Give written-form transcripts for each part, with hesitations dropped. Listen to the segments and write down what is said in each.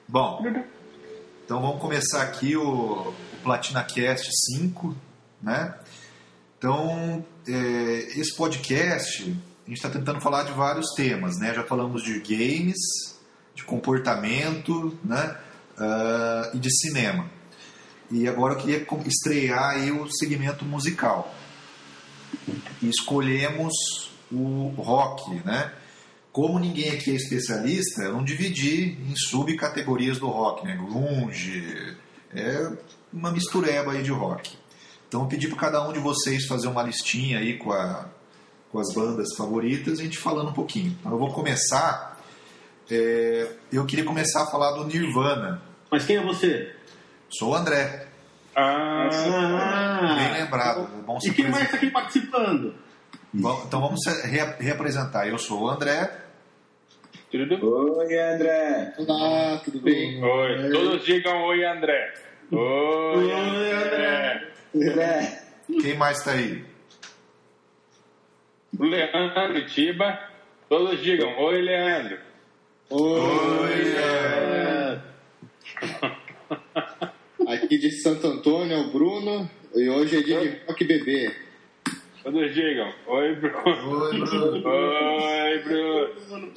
Bom, então vamos começar aqui o PlatinaCast 5, né? Então, esse podcast, a gente está tentando falar de vários temas, né? Já falamos de games, de comportamento, né? E de cinema. E agora eu queria estrear aí o segmento musical. E escolhemos o rock, né? Como ninguém aqui é especialista, eu não dividi em subcategorias do rock, né? Grunge, uma mistureba aí de rock. Então eu pedi para cada um de vocês fazer uma listinha aí com as bandas favoritas e a gente falando um pouquinho. Então eu vou começar, eu queria começar a falar do Nirvana. Mas quem é você? Sou o André. Bem lembrado. É bom e quem mais está aqui participando? Bom, então vamos reapresentar. Eu sou o André. Oi, André. Olá, tudo bem? Oi, todos digam oi, André. Oi, André. Quem mais está aí? Leandro Tiba. Todos digam oi, Leandro. Oi, Leandro. Aqui de Santo Antônio é o Bruno e hoje é dia de rock bebê. Todos digam oi, Bruno. Oi, Bruno. Oi, Bruno.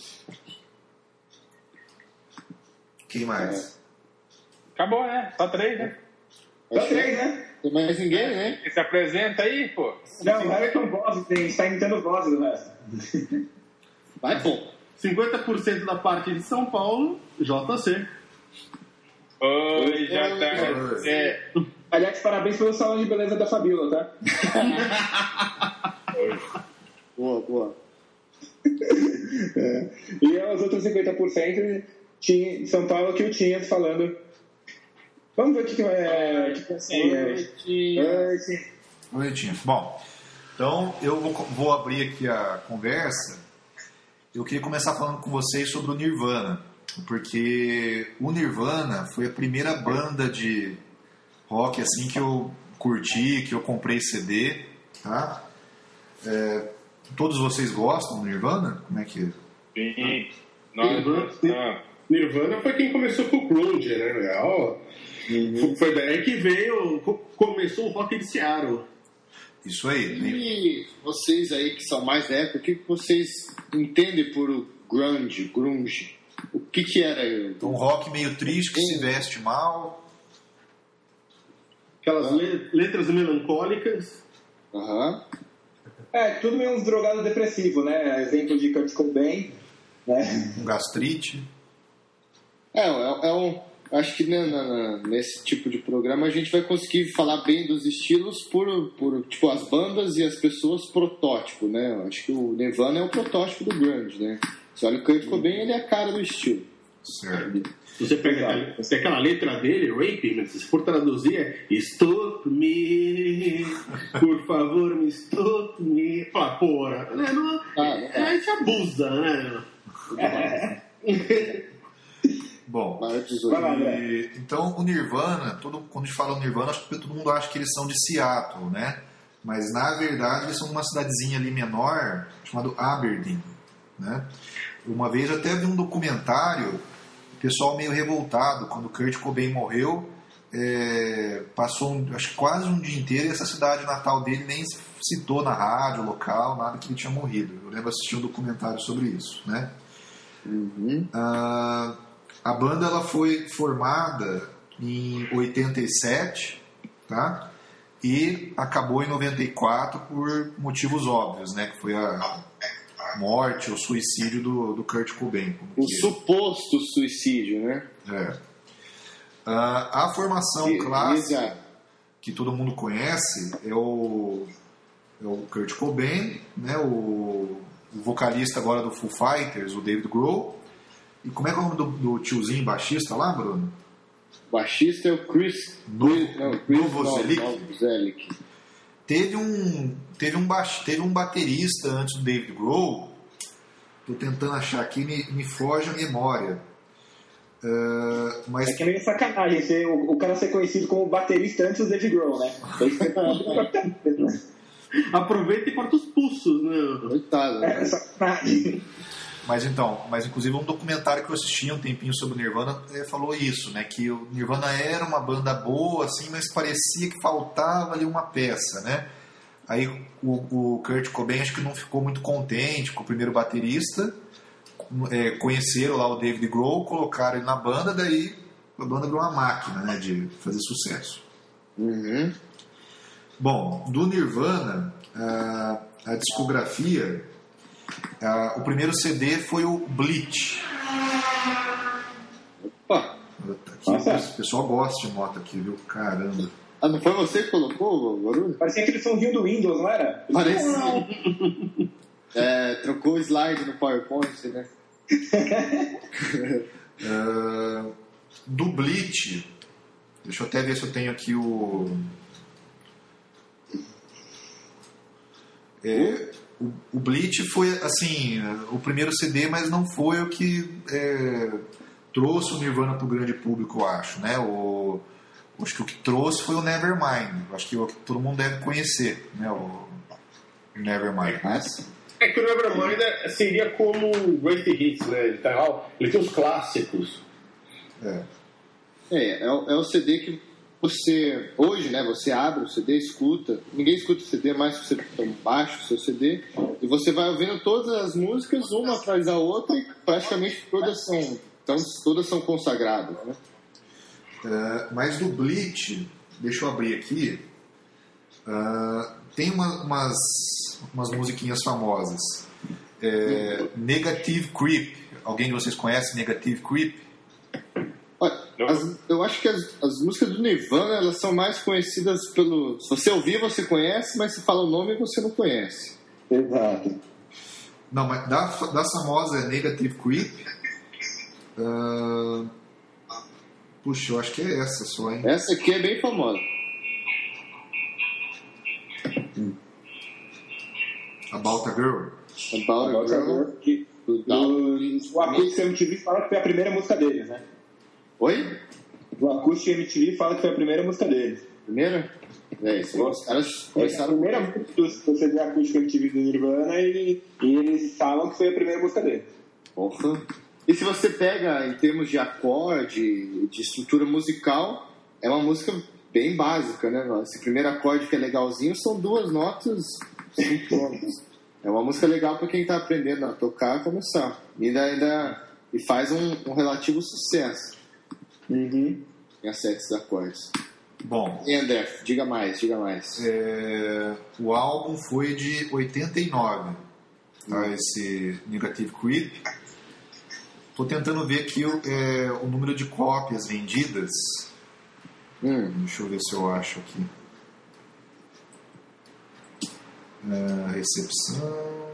Quem mais? Acabou, né? Só 3, né? Só 3, né? Tem mais ninguém, né? Quem se apresenta aí, pô? Não, o resto são vozes, está imitando vozes do resto. Vai, pô. 50% da parte de São Paulo, JC. Oi, JC. Aliás, parabéns pelo salão de beleza da Fabíola, tá? Boa. E os outros 50% de São Paulo que o Tinhas falando. Vamos ver o que é. Oi, Tinhas. Bom, então eu vou abrir aqui a conversa. Eu queria começar falando com vocês sobre o Nirvana, porque o Nirvana foi a primeira banda de rock assim que eu curti, que eu comprei CD, tá? Todos vocês gostam do Nirvana? Como é que é? Sim. Nós gostamos. Nirvana foi quem começou com o grunge, né? Real. Foi daí que começou o rock de Seattle. Isso aí. E vocês aí que são mais da época, o que vocês entendem por grunge? O que era? Um rock meio triste que se veste mal. Aquelas letras melancólicas. Aham. Tudo meio uns drogados depressivos, né? Exemplo de Kurt Cobain, né? Um gastrite. Acho que nesse tipo de programa a gente vai conseguir falar bem dos estilos por tipo, as bandas e as pessoas protótipo, né? Eu acho que o Nirvana é o protótipo do grunge, né? Se olha o Kurt Cobain, ele é a cara do estilo. Certo. Se você pega aquela letra dele, Rape, se for traduzir, é Stop me, por favor, me stop me. Fala, porra, a gente abusa, né? Bom, então o Nirvana, quando a gente fala o Nirvana, acho que todo mundo acha que eles são de Seattle, né? Mas na verdade eles são de uma cidadezinha ali menor, chamado Aberdeen, né? Uma vez até vi um documentário, o pessoal meio revoltado, quando o Kurt Cobain morreu, passou acho que quase um dia inteiro e essa cidade natal dele nem citou na rádio local, nada que ele tinha morrido. Eu lembro de assistir um documentário sobre isso, né? A banda ela foi formada em 87, tá? E acabou em 94 por motivos óbvios, né? Que foi a morte, o suicídio do Kurt Cobain. Suposto suicídio, né? A formação clássica que todo mundo conhece é o Kurt Cobain, né? O vocalista agora do Foo Fighters, o David Grohl. E como é que é o nome do tiozinho baixista lá, Bruno? O baixista é o Chris Novoselic. Teve um baterista antes do David Grohl. Estou tentando achar aqui, me foge a memória. Mas... É que é meio sacanagem o cara ser conhecido como baterista antes do David Grohl, né? Aproveita e corta os pulsos, né? Coitado, né? Sacanagem. Mas inclusive um documentário que eu assisti um tempinho sobre o Nirvana falou isso, né? Que o Nirvana era uma banda boa, assim, mas parecia que faltava ali uma peça, né? Aí o Kurt Cobain acho que não ficou muito contente com o primeiro baterista, conheceram lá o David Grohl, colocaram ele na banda, daí a banda virou uma máquina, né, de fazer sucesso. Uhum. Bom, do Nirvana, a discografia, o primeiro CD foi o Bleach. Opa! Aqui, o pessoal gosta de moto aqui, viu? Caramba. Ah, não foi você que colocou o barulho? Parecia aquele somzinho do Windows, não era? Parecia. Trocou o slide no PowerPoint, né? Do Bleach, deixa eu até ver se eu tenho aqui o Bleach foi, assim, o primeiro CD, mas não foi o que trouxe o Nirvana para o grande público, eu acho, né? Acho que o que trouxe foi o Nevermind. Acho que todo mundo deve conhecer, né? O Nevermind. É que o Nevermind seria como o Great Hits, né? Ele tem os clássicos. É o CD que você, hoje, né? Você abre o CD, escuta. Ninguém escuta o CD, mais você baixa o seu CD e você vai ouvindo todas as músicas, uma atrás da outra, e praticamente todas são consagradas, né? Mas do Bleach, deixa eu abrir aqui, tem umas musiquinhas famosas. Negative Creep. Alguém de vocês conhece Negative Creep? Olha, eu acho que as músicas do Nirvana, elas são mais conhecidas pelo... Se você ouvir, você conhece, mas se fala o nome, você não conhece. Exato. Não, mas da famosa Negative Creep... Puxa, eu acho que é essa só, hein? Essa aqui é bem famosa. About a Girl. About a Girl. O Acústico MTV fala que foi a primeira música deles, né? Oi? O Acústico MTV fala que foi a primeira música deles. Primeira? Os caras começaram... A primeira música do CD Acústico MTV do Nirvana e eles falam que foi a primeira música deles. Porra. E se você pega em termos de acorde, de estrutura musical, é uma música bem básica, né? Esse primeiro acorde que é legalzinho são 2 notas, 5 notas. É uma música legal para quem está aprendendo a tocar começar. E faz um relativo sucesso. Uhum. Em acertos de acordes. Bom. E André, diga mais. O álbum foi de 89. Tá? Esse Negative Creep. Estou tentando ver aqui o número de cópias vendidas. Deixa eu ver se eu acho aqui. Recepção.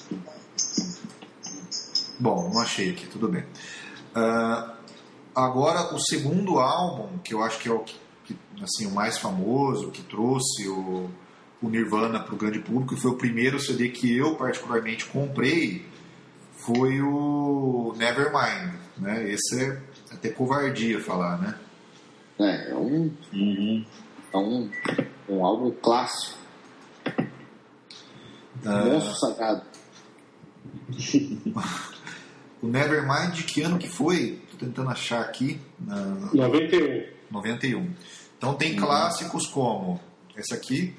Bom, não achei aqui, tudo bem. Agora, o segundo álbum, que eu acho que é o mais famoso, que trouxe o Nirvana para o grande público, foi o primeiro CD que eu particularmente comprei, foi o Nevermind, né? Esse é até covardia falar, né? É um álbum clássico. Monstro sagrado. O Nevermind, de que ano que foi? Tô tentando achar aqui. 91. Então tem clássicos como esse aqui.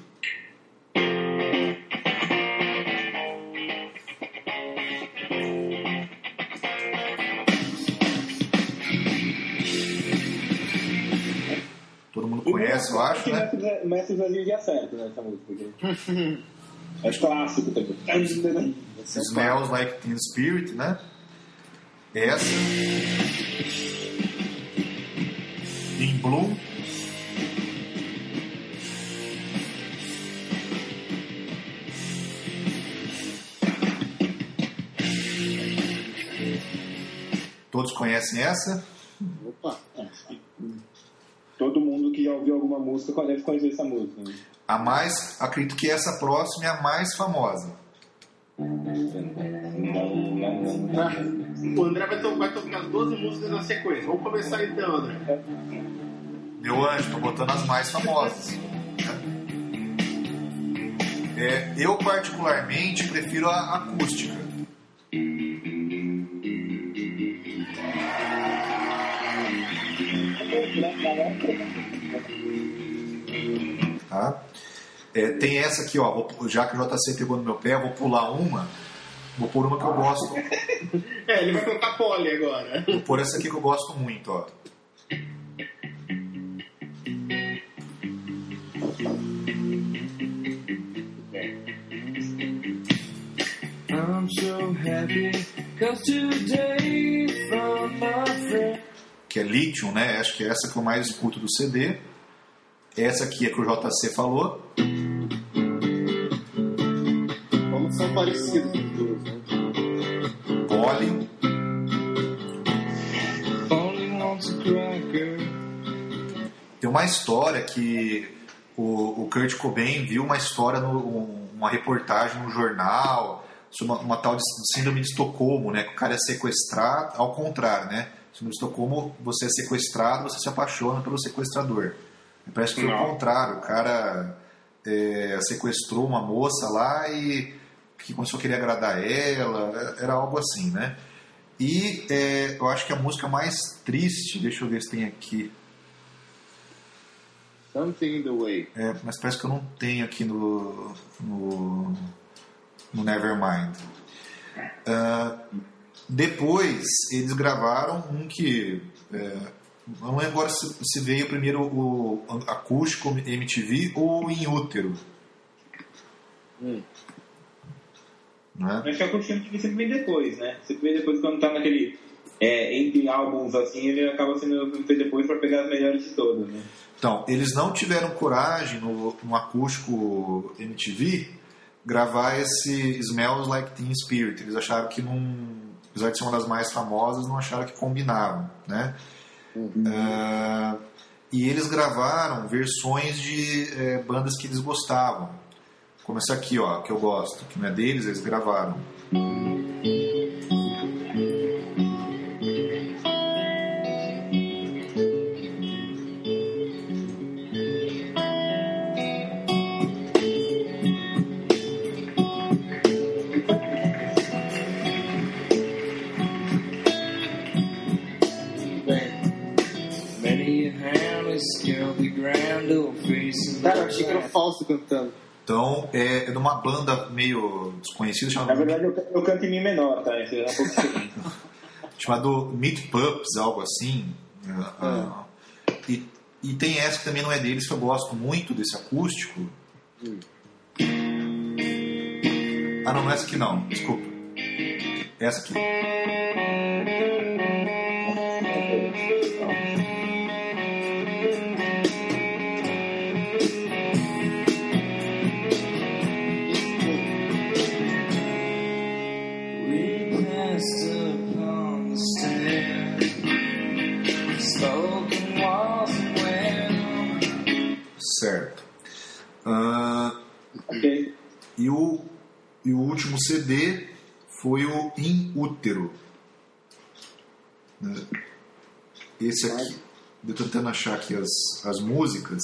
Todo mundo conhece, eu acho, né? Mestre Brasil já certo nessa música. É clássico também. Smells Like Teen Spirit, né? Essa. In Bloom. Todos conhecem essa? Opa! Todo mundo que já ouviu alguma música deve conhecer essa música. Né? A mais, acredito que essa próxima é a mais famosa. O André vai tocar as 12 músicas na sequência. Vamos começar então, André. Meu anjo, tô botando as mais famosas. Eu particularmente prefiro a acústica. Tá? Tem essa aqui, ó, já que o JC pegou no meu pé, eu vou pular uma. Vou pôr uma que eu gosto. Ele vai colocar pole agora. Vou pôr essa aqui que eu gosto muito, ó. I'm so happy 'cause today found my friend. Que é Lithium, né? Acho que é essa que eu mais escuto do CD. Essa aqui é que o JC falou. Como são parecidos os dois, né? Pole. Only wants a cracker. Tem uma história que o Kurt Cobain viu uma história, uma reportagem no jornal sobre uma tal de síndrome de Estocolmo, né? Que o cara é sequestrado, ao contrário, né? Síndrome de Estocolmo, você é sequestrado, você se apaixona pelo sequestrador. Parece que foi o contrário, o cara sequestrou uma moça lá e que começou a querer agradar ela, era algo assim, né? E eu acho que a música mais triste, deixa eu ver se tem aqui. Something in the Way. Mas parece que eu não tenho aqui no Nevermind. Depois eles gravaram um que não lembro agora se veio primeiro o acústico MTV ou em útero. Não é? Acho que a acústico MTV sempre vem depois, né? Sempre vem depois quando tá naquele entre álbuns assim, ele acaba sendo feito depois para pegar as melhores de todas, né? Então, eles não tiveram coragem no acústico MTV gravar esse Smells Like Teen Spirit. Eles acharam que apesar de ser uma das mais famosas, não acharam que combinavam, né? E eles gravaram versões de bandas que eles gostavam. Como essa aqui, ó, que eu gosto, que não é deles, eles gravaram. Cara, eu achei que era o Fausto cantando. Então, é de uma banda meio desconhecida chamada... Na verdade, eu canto em Mi menor, tá? Isso é um pouco diferente. chamado Meat Pups, algo assim. E tem essa que também não é deles, que eu gosto muito desse acústico. Ah, não é essa aqui não, desculpa. Essa aqui. Certo. Ok. E o último CD foi o In Útero. Esse aqui. Eu tô tentando achar aqui as músicas.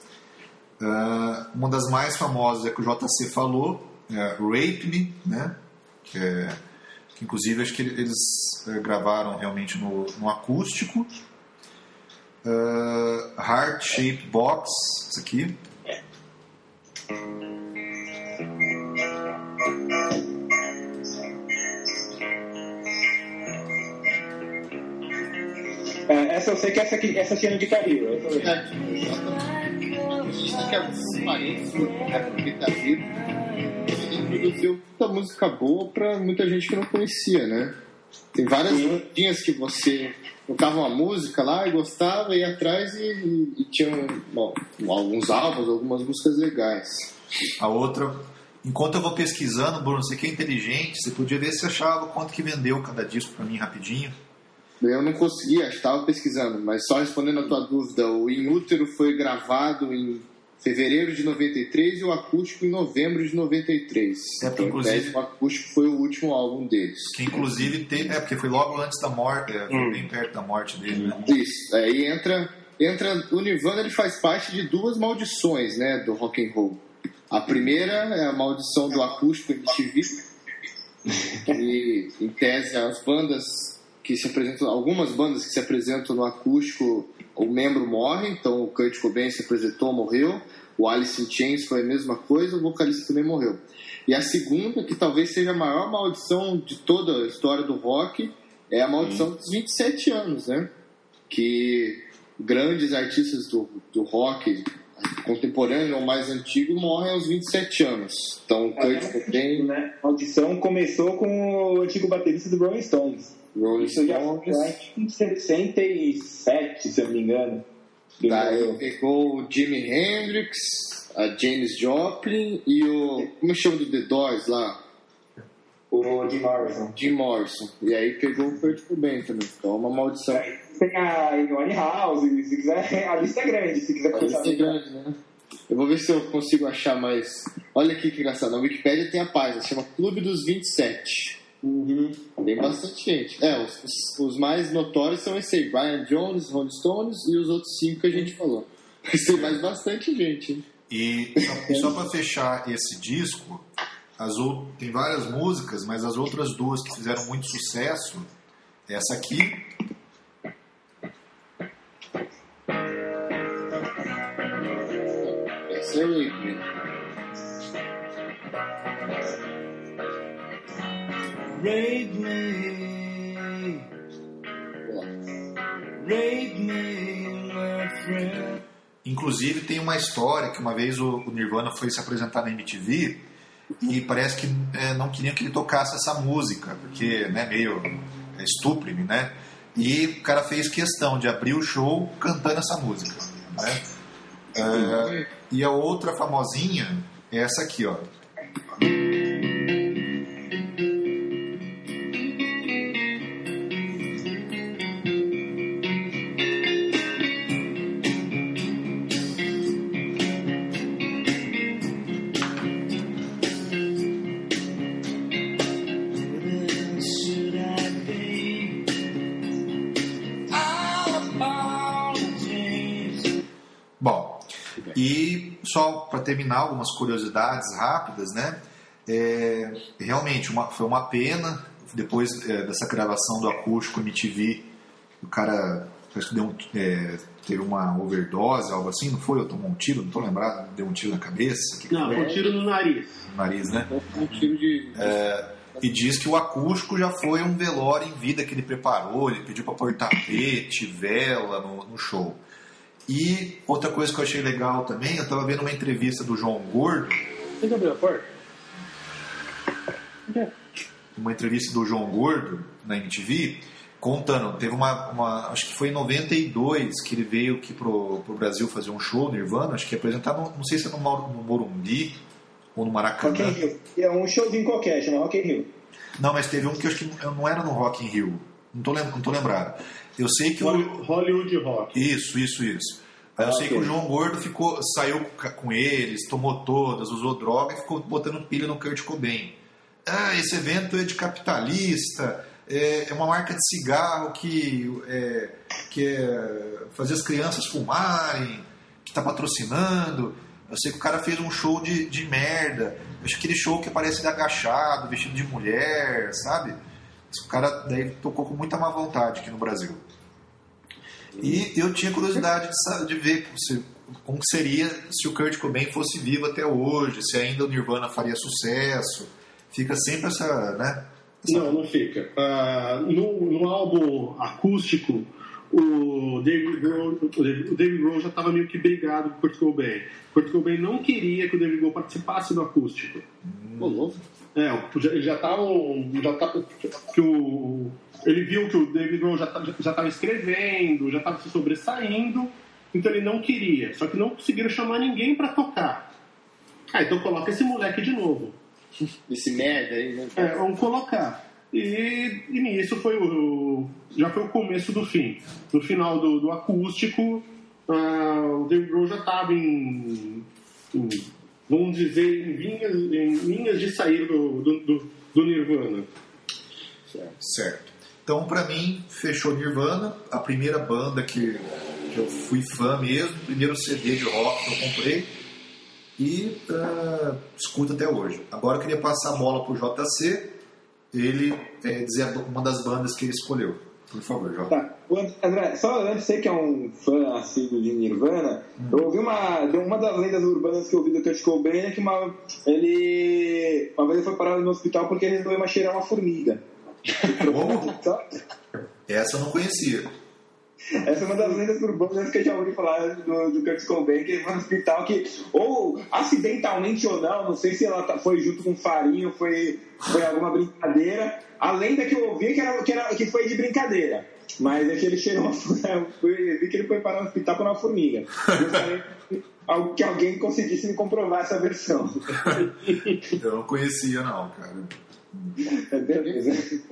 Uma das mais famosas é que o JC falou, Rape Me, né? Que inclusive acho que eles gravaram realmente no acústico. Heart Shape Box, isso aqui. Essa eu sei que essa tinha no de Carilho. Isso que é os parentes do Guitarrista introduziu muita música boa pra muita gente que não conhecia, né? Tem várias bandinhas que você tocava uma música lá e gostava, ia atrás e tinha alguns álbuns, algumas músicas legais. A outra, enquanto eu vou pesquisando, Bruno, você que é inteligente, você podia ver se achava quanto que vendeu cada disco pra mim rapidinho. Eu não conseguia, estava pesquisando, mas só respondendo a tua dúvida, o In Útero foi gravado em fevereiro de 93 e o acústico em novembro de 93. Então, inclusive, o acústico foi o último álbum deles. Que inclusive tem, porque foi logo antes da morte, foi bem perto da morte dele, né? Isso, aí entra o Nirvana, ele faz parte de duas maldições, né, do rock and roll. A primeira é a maldição do acústico MTV, que em tese as bandas que se apresentam, algumas bandas que se apresentam no acústico, o membro morre, então o Kurt Cobain se apresentou, morreu, o Alice in Chains foi a mesma coisa, o vocalista também morreu. E a segunda, que talvez seja a maior maldição de toda a história do rock, é a maldição dos 27 anos, né? Que grandes artistas do rock contemporâneo ou mais antigo morrem aos 27 anos. Então, Kurt Cobain... Né? A audição começou com o antigo baterista do Rolling Stones. Isso já foi em 67, se eu não me engano. Pegou o Jimi Hendrix, a Janis Joplin e o... Como chama do The Doors lá? O Jim Morrison. Jim Morrison. E aí pegou o Kurt Cobain também. Então, é uma maldição. Tem a Amy House, se quiser, a lista é grande. Se quiser a lista é grande, né? Eu vou ver se eu consigo achar mais... Olha aqui que engraçado. Na Wikipédia tem a página, chama Clube dos 27. Tem bastante gente. Os mais notórios são esses aí: Brian Jones, Rolling Stones e os outros 5 que a gente falou. Tem mais bastante gente, hein? E só para fechar esse disco, tem várias músicas, mas as outras duas que fizeram muito sucesso, essa aqui. Essa é o Rape Me. Rape me, my friend. Inclusive tem uma história que uma vez o Nirvana foi se apresentar na MTV e parece que não queriam que ele tocasse essa música, porque meio estúpido, né? E o cara fez questão de abrir o show cantando essa música, né? E a outra famosinha é essa aqui, ó. Bom, e só para terminar algumas curiosidades rápidas, né? Realmente foi uma pena, depois dessa gravação do acústico MTV, o cara parece que teve uma overdose, algo assim, não foi? Ou tomou um tiro, não tô lembrado, deu um tiro na cabeça? Não, foi um tiro no nariz. No nariz, né? Um tiro de... E diz que o acústico já foi um velório em vida que ele preparou, ele pediu para pôr tapete, vela no show. E outra coisa que eu achei legal também, eu estava vendo uma entrevista do João Gordo. Você abriu a porta? Uma entrevista do João Gordo na MTV, contando, teve acho que foi em 92 que ele veio aqui pro Brasil fazer um show, Nirvana, acho que ia apresentar, não sei se é no Morumbi ou no Maracanã. Rock in Rio. É um showzinho qualquer, chama Rock in Rio. Não, mas teve um que eu acho que não era no Rock in Rio, não tô lembrado. Eu sei que Hollywood Rock. Isso. Eu sei que o João Gordo saiu com eles, tomou todas, usou droga e ficou botando pilha no Kurt Cobain. Esse evento é de capitalista, é uma marca de cigarro que fazer as crianças fumarem, que está patrocinando. Eu sei que o cara fez um show de merda. Eu acho que aquele show que aparece ele agachado, vestido de mulher, sabe? O cara daí tocou com muita má vontade aqui no Brasil. E eu tinha curiosidade de ver como seria se o Kurt Cobain fosse vivo até hoje, se ainda o Nirvana faria sucesso. Fica sempre essa, né? Não fica. No álbum acústico, o David Grohl já estava meio que brigado com o Kurt Cobain. O Kurt Cobain não queria que o David Grohl participasse do acústico. Ele já estava... Ele viu que o David Grohl já estava escrevendo, já estava se sobressaindo, então ele não queria. Só que não conseguiram chamar ninguém para tocar. Então coloca esse moleque de novo. Esse merda aí, né? Vamos colocar. E nisso já foi o começo do fim. No final do acústico, o David Grohl já estava vamos dizer, em linhas de sair do Nirvana. Certo. Então, pra mim, fechou Nirvana, a primeira banda que eu fui fã mesmo, o primeiro CD de rock que eu comprei e escuto até hoje. Agora eu queria passar a bola pro JC, ele dizer uma das bandas que ele escolheu. Por favor, Jota. Tá. André, só antes, você que é um fã assíduo de Nirvana, eu ouvi uma das lendas urbanas que eu ouvi do Kurt Cobain é que uma vez ele foi parado no hospital porque ele resolveu cheirar uma formiga. Como? Essa eu não conhecia. Essa é uma das lendas urbanas que eu já ouvi falar do Kurt Cobain, que ele foi no hospital que, ou acidentalmente ou não sei se ela foi junto com farinha, foi alguma brincadeira. A lenda que eu ouvi que foi de brincadeira, mas é que ele cheirou uma formiga. Eu vi que ele foi parar no hospital com uma formiga. Gostaria que alguém conseguisse me comprovar essa versão. Eu não conhecia, não, cara. Beleza.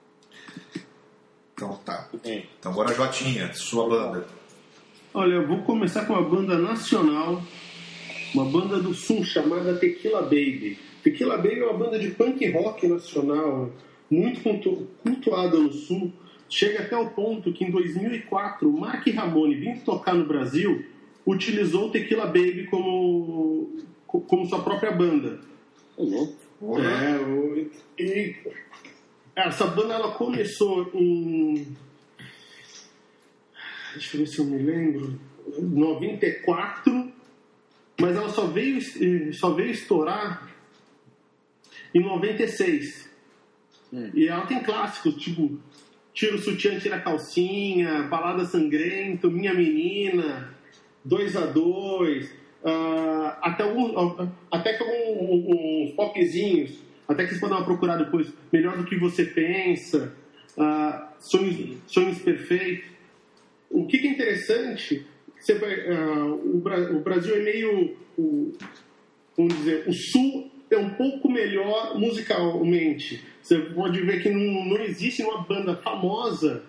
Então tá. Então agora, Jotinha, sua banda. Olha, eu vou começar com uma banda nacional, uma banda do Sul chamada Tequila Baby. Tequila Baby é uma banda de punk rock nacional, muito cultuada no Sul. Chega até o ponto que em 2004, Mark Ramone, vindo tocar no Brasil, utilizou o Tequila Baby como sua própria banda. Essa banda ela começou em... Deixa eu ver se eu me lembro. 94, mas ela só veio estourar em 96. E ela tem clássicos, tipo Tira o Sutiã, Tira a Calcinha, Balada Sangrenta, Minha Menina, 2x2, até que alguns popzinhos, até que vocês podem procurar depois, Melhor do que Você Pensa, Sonhos Perfeitos. O que é interessante, o Brasil é meio, vamos dizer, o Sul é um pouco melhor musicalmente. Você pode ver que não existe uma banda famosa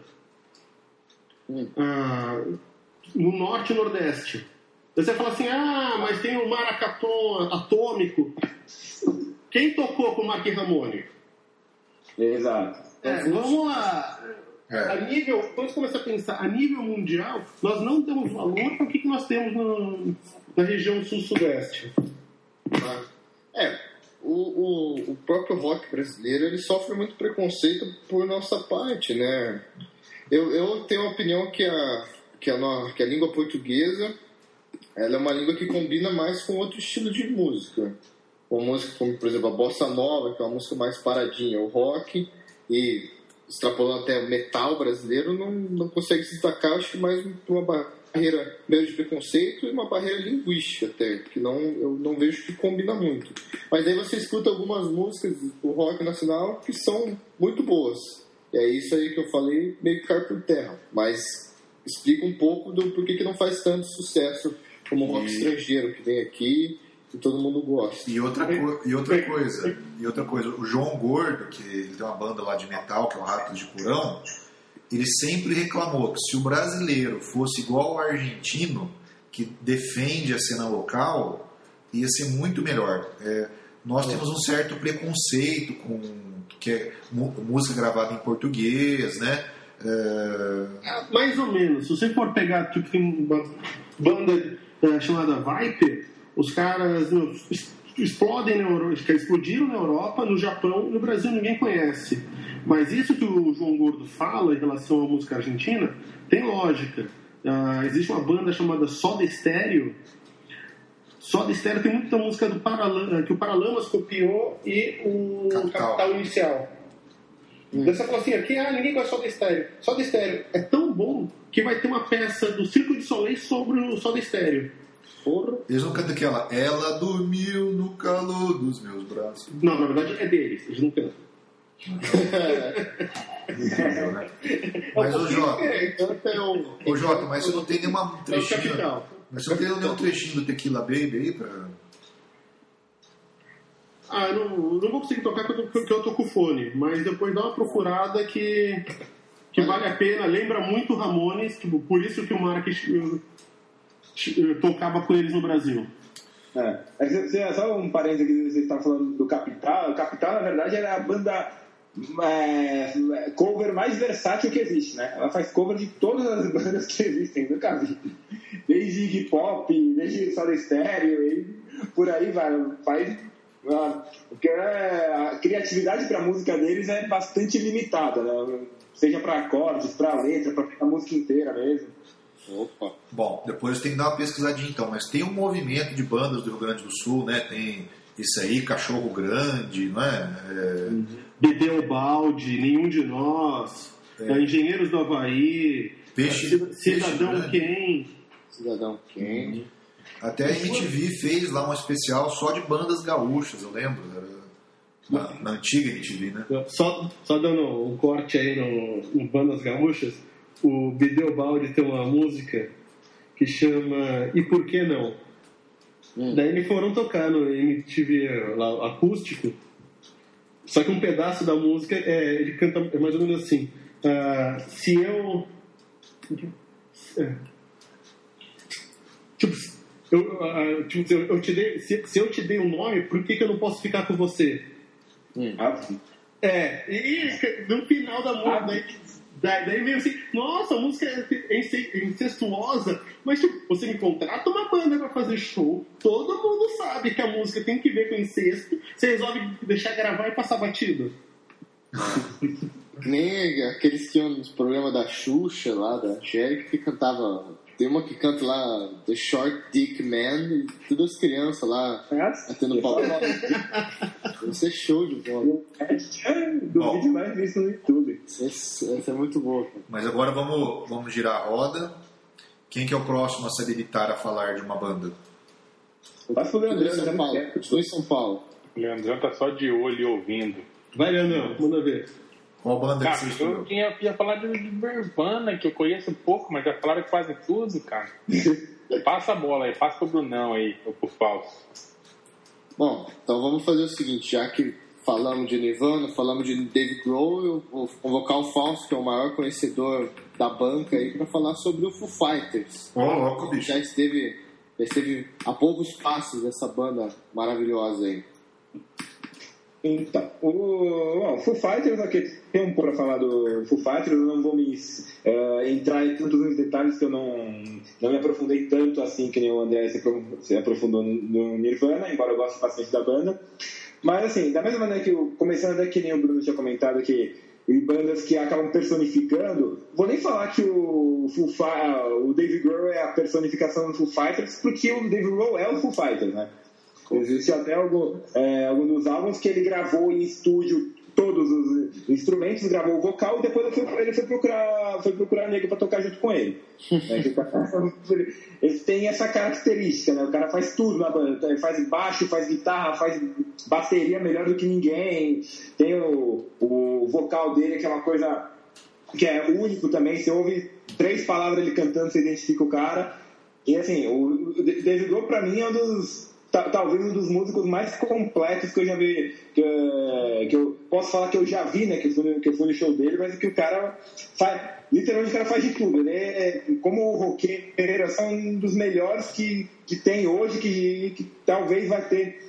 no Norte e Nordeste. Você fala assim, mas tem o Maracatu Atômico. Quem tocou com o Mark Ramone? Exato. Vamos lá. A nível, quando você começa a pensar a nível mundial, nós não temos valor para o que nós temos na região sul-sudeste. O próprio rock brasileiro ele sofre muito preconceito por nossa parte, né? Eu tenho a opinião que a língua portuguesa ela é uma língua que combina mais com outro estilo de música. Uma música como, por exemplo, a bossa nova, que é uma música mais paradinha. O rock, e extrapolando até o metal brasileiro, não consegue se destacar, acho que mais por uma barreira meio de preconceito e uma barreira linguística até, que eu não vejo que combina muito. Mas aí você escuta algumas músicas do rock nacional que são muito boas. E é isso aí que eu falei, meio que cai por terra. Mas explica um pouco do porquê que não faz tanto sucesso como o rock estrangeiro que vem aqui e todo mundo gosta. E outra coisa, o João Gordo, que ele tem uma banda lá de metal, que é o Ratos de Porão, ele sempre reclamou que se o brasileiro fosse igual ao argentino, que defende a cena local, ia ser muito melhor. Nós temos um certo preconceito com que é música gravada em português, né? Mais ou menos. Se você for pegar, tipo, tem uma banda chamada Viper, os caras explodiram na Europa, no Japão, no Brasil ninguém conhece. Mas isso que o João Gordo fala em relação à música argentina tem lógica. Existe uma banda chamada Soda Stereo. Soda Stereo tem muita música que o Paralamas copiou e o Capital Inicial. Daí você fala assim, ninguém conhece Soda Stereo. Soda Stereo é tão bom que vai ter uma peça do Circo de Soleil sobre o Soda Stereo. Porra. Eles não cantam aquela Ela dormiu no calor dos meus braços. Não, na verdade é deles, eles não cantam. Mas o Jota, mas você não tem nenhuma trechinho. Mas você não tem nenhum trechinho do Tequila Baby aí pra. Eu não vou conseguir tocar porque eu tô com o fone, mas depois dá uma procurada que vale a pena, lembra muito Ramones, por isso que o Mark tocava com eles no Brasil. Só um parênteses aqui, você estava falando do Capital. O Capital, na verdade, era a banda cover mais versátil que existe, né? Ela faz cover de todas as bandas que existem, nunca vi. Desde hip hop, desde Soda Stereo, e por aí vai. Porque a criatividade para a música deles é bastante limitada, né? seja para acordes, para letra, para a música inteira mesmo. Opa. Bom, depois tem que dar uma pesquisadinha então, mas tem um movimento de bandas do Rio Grande do Sul, né? Tem isso aí, Cachorro Grande, não é? Bebeu Balde, Nenhum de Nós, Engenheiros do Havaí, Cidadão Quem. Cidadão Quem. Até a MTV fez lá um especial só de bandas gaúchas, eu lembro. Na antiga MTV, né? Só dando um corte aí no Bandas Gaúchas, o Bideu Balde tem uma música que chama E Por Que Não? Daí eles foram tocar no MTV lá, acústico, só que um pedaço da música ele canta mais ou menos assim: se eu te dei, se eu te dei um nome, por que eu não posso ficar com você? E no final da música daí meio assim, nossa, a música é incestuosa, mas tipo, você me contrata uma banda pra fazer show, todo mundo sabe que a música tem que ver com incesto, você resolve deixar gravar e passar batido. Que nem aqueles que iam nos programas da Xuxa lá, da Angélica, que cantava. Tem uma que canta lá The Short Dick Man, e todas as crianças lá batendo palma. Deve ser show de bola. Do vídeo mais visto no YouTube. Essa é muito boa, cara. Mas agora vamos girar a roda. Quem que é o próximo a se habilitar a falar de uma banda? Vai pro Leandrão, São Paulo. Estou em São Paulo. O Leandrão tá só de olho e ouvindo. Vai, Leandrão, manda ver. Qual banda Cara, que você escolheu? eu ia falar de Nirvana, que eu conheço pouco, mas já falaram quase tudo, cara. Passa a bola aí, passa pro Brunão aí, ou pro Falso. Bom, então vamos fazer o seguinte, já que falamos de Nirvana, falamos de Dave Grohl, eu vou convocar o Fausto, que é o maior conhecedor da banca aí, para falar sobre o Foo Fighters. Louco, bicho. Já esteve a poucos passos dessa banda maravilhosa aí. Então, o Foo Fighters, aqui tem um pouco para falar do Foo Fighters, eu não vou me entrar em tantos nos detalhes que eu não me aprofundei tanto assim que nem o André se aprofundou no Nirvana, embora eu goste bastante da banda. Mas assim, da mesma maneira que começando até que nem o Bruno tinha comentado que bandas que acabam personificando, vou nem falar que o Dave Grohl é a personificação do Foo Fighters, porque o Dave Grohl é o Foo Fighters, né? Existe até algum dos álbuns que ele gravou em estúdio todos os instrumentos, gravou o vocal e depois ele foi procurar nego para tocar junto com ele. Ele tem essa característica, né? O cara faz tudo na banda, ele faz baixo, faz guitarra, faz bateria melhor do que ninguém, tem o vocal dele que é uma coisa que é único também, você ouve 3 palavras ele cantando, você identifica o cara. E assim, o Dave Grohl pra mim é talvez um dos músicos mais completos que eu já vi, que eu posso falar que eu já vi, né, que eu fui no show dele, mas que o cara faz, literalmente o cara faz de tudo. Ele como roqueiro, é um dos melhores que tem hoje, que talvez vai ter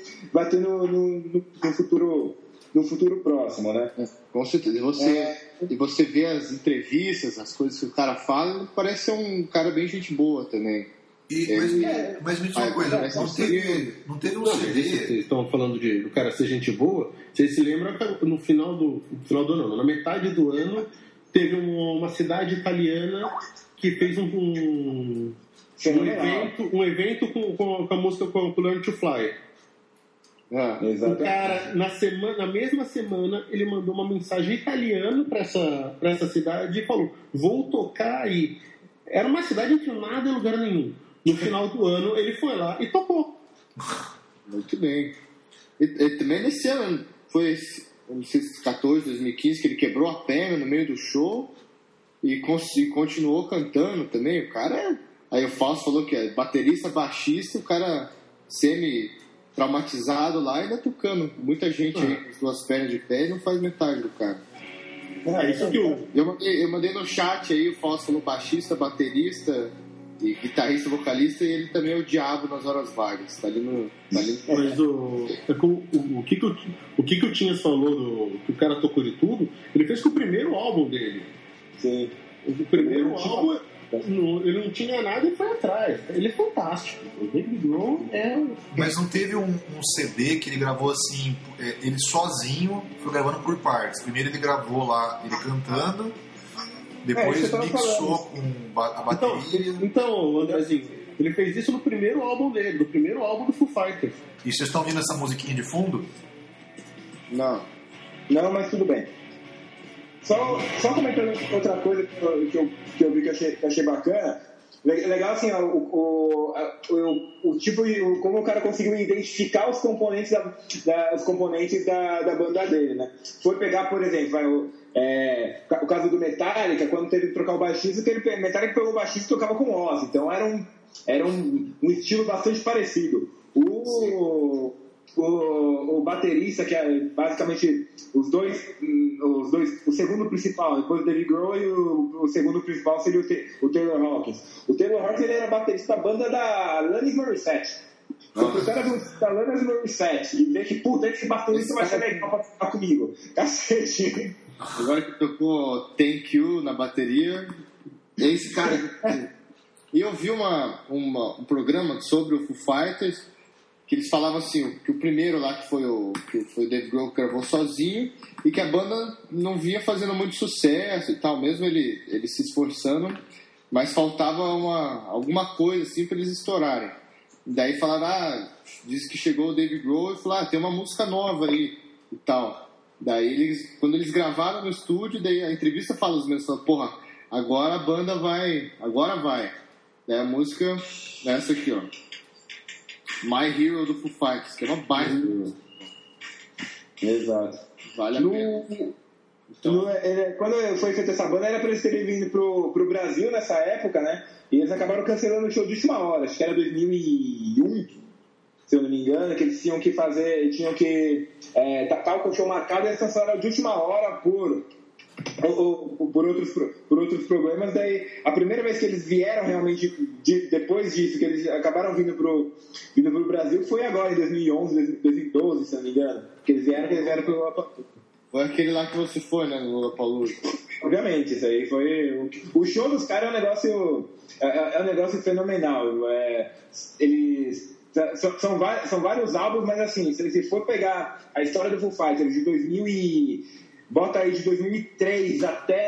no futuro próximo, né? Com certeza. E você vê as entrevistas, as coisas que o cara fala, parece ser um cara bem gente boa também. Mas me diz uma coisa, não teve um CD. Vocês estão falando do cara ser gente boa, vocês se lembram que no final do ano, não, na metade do ano, teve uma cidade italiana que fez um evento com a música com Learn to Fly. O cara, na mesma semana, ele mandou uma mensagem italiana para essa cidade e falou: vou tocar aí. Era uma cidade entre nada e lugar nenhum. No final do ano, ele foi lá e tocou. Muito bem. E também nesse ano, foi 2014, 2015, que ele quebrou a perna no meio do show e continuou cantando também. O cara Aí o Fausto falou que é baterista, baixista, o cara semi-traumatizado lá e ainda tocando. Muita gente aí com as duas pernas de pé e não faz metade do cara. Isso que eu mandei no chat aí, o Fausto falou baixista, baterista... e guitarrista, vocalista, e ele também é o diabo nas horas vagas. Tá ali no... Mas o que o Tinhas falou que o cara tocou de tudo, ele fez com o primeiro álbum dele. Sim. O primeiro álbum, ele não tinha nada e foi atrás. Ele é fantástico. O David Grohl é... Mas não teve um CD que ele gravou assim, ele sozinho, foi gravando por partes. Primeiro ele gravou lá, ele cantando, Depois isso que eu tava mixou falando. com a bateria. Então, Andrezinho, ele fez isso no primeiro álbum dele, no primeiro álbum do Foo Fighters. E vocês estão ouvindo essa musiquinha de fundo? Não. Não, mas tudo bem. Só comentando outra coisa que eu vi que eu achei bacana. Legal assim, o tipo de, como o cara conseguiu identificar os componentes da banda dele, né? Foi pegar, por exemplo, o caso do Metallica, quando teve que trocar o baixista, Metallica pegou o baixista e tocava com o Ozzy, então era um estilo bastante parecido. O baterista, que é basicamente os dois, o segundo principal, depois o Dave Grohl, e o segundo principal seria o Taylor Hawkins. O Taylor Hawkins, ele era baterista da banda da Alanis Morissette. Então, o cara da Alanis Morissette e ver que, puta, esse baterista vai ser legal pra ficar comigo. Cacete. Agora que tocou Thank You na bateria, esse cara... E eu vi um programa sobre o Foo Fighters, que eles falavam assim, que o primeiro lá que foi o Dave Grohl que gravou sozinho, e que a banda não vinha fazendo muito sucesso e tal, mesmo ele se esforçando, mas faltava alguma coisa assim para eles estourarem. Daí falaram, disse que chegou o Dave Grohl e falou, tem uma música nova aí e tal. Daí quando eles gravaram no estúdio, daí a entrevista fala os mesmos, porra, agora a banda vai. Daí a música é essa aqui, ó. My Hero do Foo Fighters, que é uma baita. Exato. Vale a pena. Então... quando foi feita essa banda, era pra eles terem vindo pro Brasil nessa época, né? E eles acabaram cancelando o show de última hora, acho que era 2001, se eu não me engano, que eles tinham que tacar o show marcado, e eles cancelaram de última hora por outros problemas. Daí a primeira vez que eles vieram realmente depois disso, que eles acabaram vindo pro Brasil, foi agora em 2011, 2012, se não me engano, que eles vieram pro Lollapalooza. Foi aquele lá que você foi, né, no Lollapalooza. Obviamente, isso aí foi o show dos caras é um negócio fenomenal. Eles são vários álbuns, mas assim, se for pegar a história do Foo Fighters de 2000 bota aí de 2003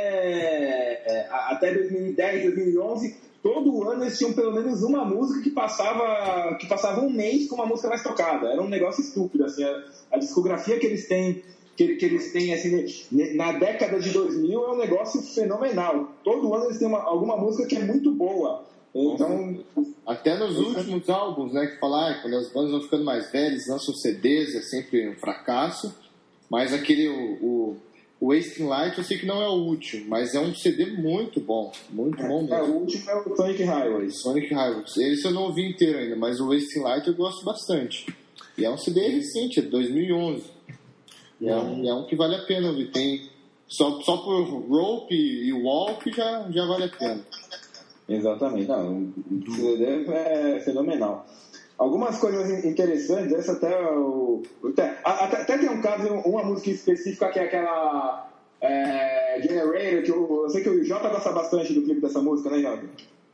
até 2010, 2011, todo ano eles tinham pelo menos uma música que passava um mês com uma música mais tocada. Era um negócio estúpido, assim, a discografia que eles têm, assim, na década de 2000 é um negócio fenomenal. Todo ano eles têm alguma música que é muito boa. Então, até nos últimos álbuns, né, que falar, quando as bandas vão ficando mais velhas, lançam CDs, é sempre um fracasso. Mas aquele, o Wasting Light, eu sei que não é o último, mas é um CD muito bom mesmo. O último é o Sonic Highways. Esse eu não ouvi inteiro ainda, mas o Wasting Light eu gosto bastante. E é um CD recente, é de 2011. E é um que vale a pena ouvir. Tem, só por Rope e Walk já vale a pena. Exatamente. O CD é fenomenal. Algumas coisas interessantes, essa até tem um caso, uma música específica que é aquela Generator, que eu sei que o Jota gosta bastante do clipe dessa música, né, Jota?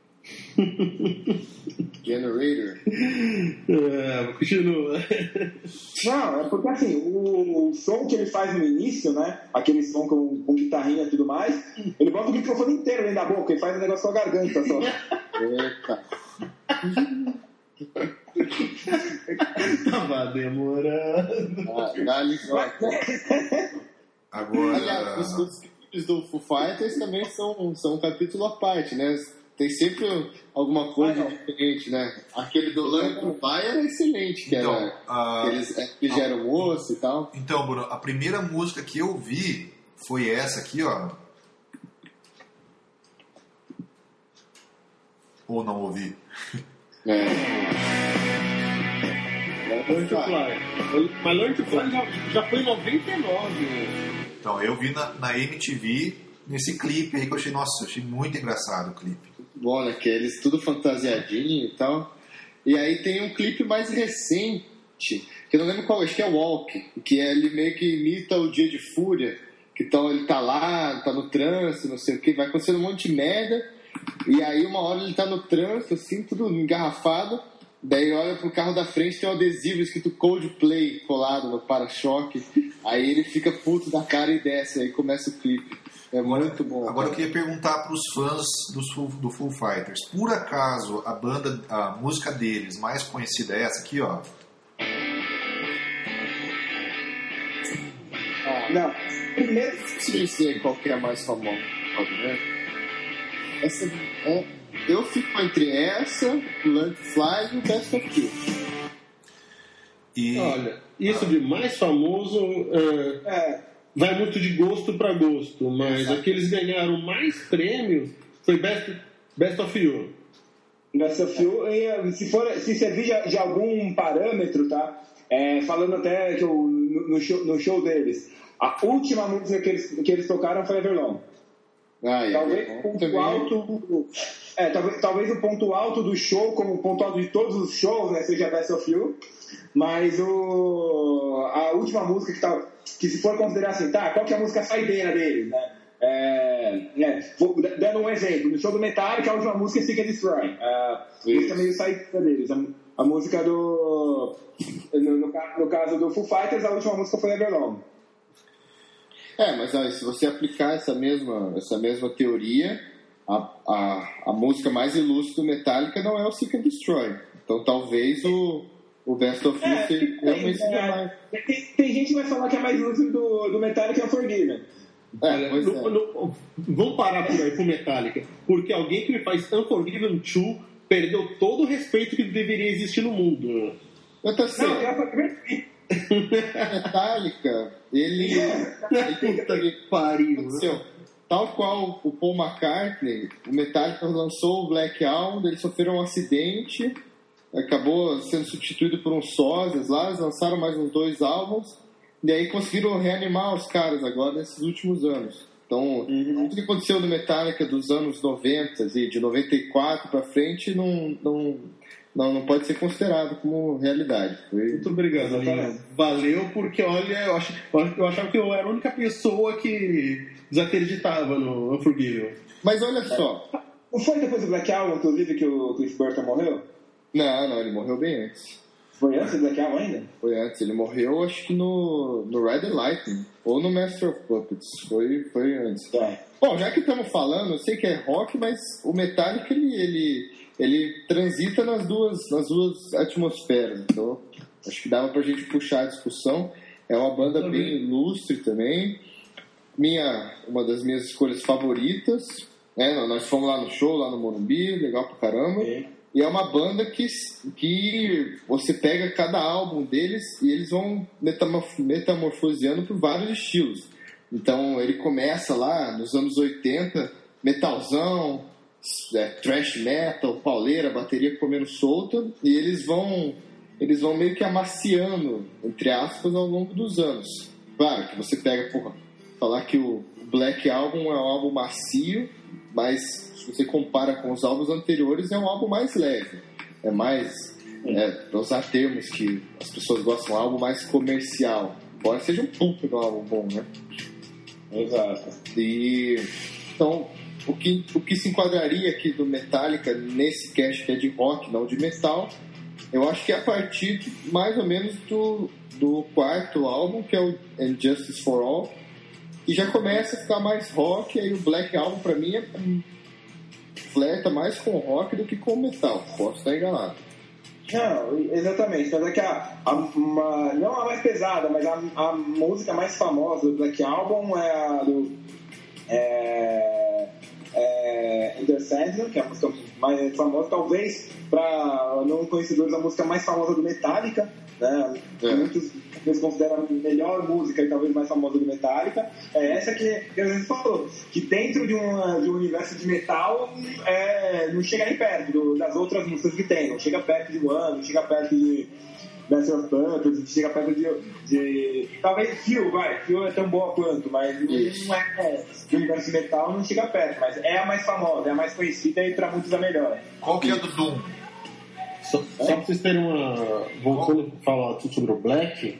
Generator. Continua. Não, é porque assim, o som que ele faz no início, né? Aquele som com guitarrinha e tudo mais, ele bota o microfone inteiro dentro da boca, ele faz o negócio com a garganta só. Eita. Tava demorando. Agora... Aliás, os clipes do Foo Fighters também são um capítulo à parte, né? Tem sempre alguma coisa diferente, né? Aquele do Learn to Fly era excelente, que eles já eram moço e tal. Então, Bruno, a primeira música que eu vi foi essa aqui, ó. Ou não ouvi? Learn to Fly. Mas Learn to Fly já foi em 99. Então, eu vi na MTV, nesse clipe aí que eu achei muito engraçado o clipe. Bom, né? Que eles tudo fantasiadinho e tal. E aí tem um clipe mais recente, que eu não lembro qual, acho que é Walk, que ele meio que imita o Dia de Fúria, que ele tá lá, tá no trânsito, não sei o que, vai acontecendo um monte de merda, e aí uma hora ele tá no trânsito, assim, tudo engarrafado, daí olha pro carro da frente, tem um adesivo escrito Coldplay colado no para-choque, aí ele fica puto da cara e desce, aí começa o clipe. É muito bom. Agora eu queria perguntar para os fãs do Foo Fighters. Por acaso a música deles mais conhecida é essa aqui, ó? Não, primeiro... Se dizer qual que é a mais famosa, né? Essa é... Eu fico entre essa, Learn to Fly e o Best of You. E... Olha, isso de mais famoso vai muito de gosto para gosto, mas a que eles ganharam mais prêmios foi Best of You. Best of You, se servir de algum parâmetro, tá? Falando até que no show deles, a última música que eles tocaram foi Everlong. Talvez o ponto alto do show, como o ponto alto de todos os shows, né, seja Best of You, mas a última música que se for considerar assim, qual que é a música saideira deles, né? Dando um exemplo, no show do Metallica, a última música é Seek and Destroy, a música meio saideira deles, a música no caso do Foo Fighters, a última música foi Everlong. Mas se você aplicar essa mesma teoria, a música mais ilustre do Metallica não é o Seek and Destroy. Então talvez o Best of You realmente seja mais. Tem gente que vai falar que é mais ilustre do Metallica é o Unforgiven. Vamos parar por aí pro Metallica, porque alguém que me faz Unforgiven 2 perdeu todo o respeito que deveria existir no mundo. Metallica, ele Puta que pariu. Tal qual o Paul McCartney, o Metallica lançou o Black Album, eles sofreram um acidente, acabou sendo substituído por uns sósias lá, eles lançaram mais uns 2 álbuns, e aí conseguiram reanimar os caras agora nesses últimos anos. Então, tudo que aconteceu no Metallica dos anos 90 e de 94 para frente não pode ser considerado como realidade. Muito obrigado, Alinho. Valeu, porque olha, eu achava que eu era a única pessoa que desacreditava no Unforgiven. Mas olha só. Não foi depois do Black Album, inclusive, que o Cliff Burton morreu? Não, ele morreu bem antes. Foi antes do Black Album ainda? Foi antes, ele morreu acho que no Red Lightning ou no Master of Puppets. Foi antes. Bom, já que estamos falando, eu sei que é rock, mas o Metallica ele transita nas duas atmosferas. Então, acho que dava pra gente puxar a discussão. É uma banda bem ilustre também. Uma das minhas escolhas favoritas. Nós fomos lá no show, lá no Morumbi, legal pra caramba. E é uma banda que você pega cada álbum deles e eles vão metamorfoseando por vários estilos. Então, ele começa lá nos anos 80, metalzão, thrash metal, pauleira, bateria comendo solta, e eles vão meio que amaciando, entre aspas, ao longo dos anos. Claro que você pega, falar que o Black Album é um álbum macio, mas se você compara com os álbuns anteriores, é um álbum mais leve. É mais, para usar termos que as pessoas gostam, um álbum mais comercial. Embora seja um puto do álbum bom, né? Exato. Então, o que se enquadraria aqui do Metallica nesse cast que é de rock, não de metal, eu acho que é a partir mais ou menos do quarto álbum, que é o And Justice for All, e já começa a ficar mais rock. Aí o Black Album pra mim flerta mais com rock do que com metal. Posso estar enganado. Não, exatamente. Mas é que não a mais pesada, mas a música mais famosa do Black Album é a do Enter Sandman, que é a música mais famosa, talvez para não conhecedores, a música mais famosa do Metallica, né? Muitos consideram a melhor música e talvez mais famosa do Metallica. É essa que a gente falou, que dentro de um universo de metal não chega nem perto das outras músicas que tem, não chega perto de One, não chega perto de Master of Puppets, chega perto de talvez Kill é tão boa quanto, mas não é do universo de metal, não chega perto, mas é a mais famosa, é a mais conhecida e pra muitos a melhor. Qual que é a do Doom? Só pra vocês terem voltando a falar sobre o Black,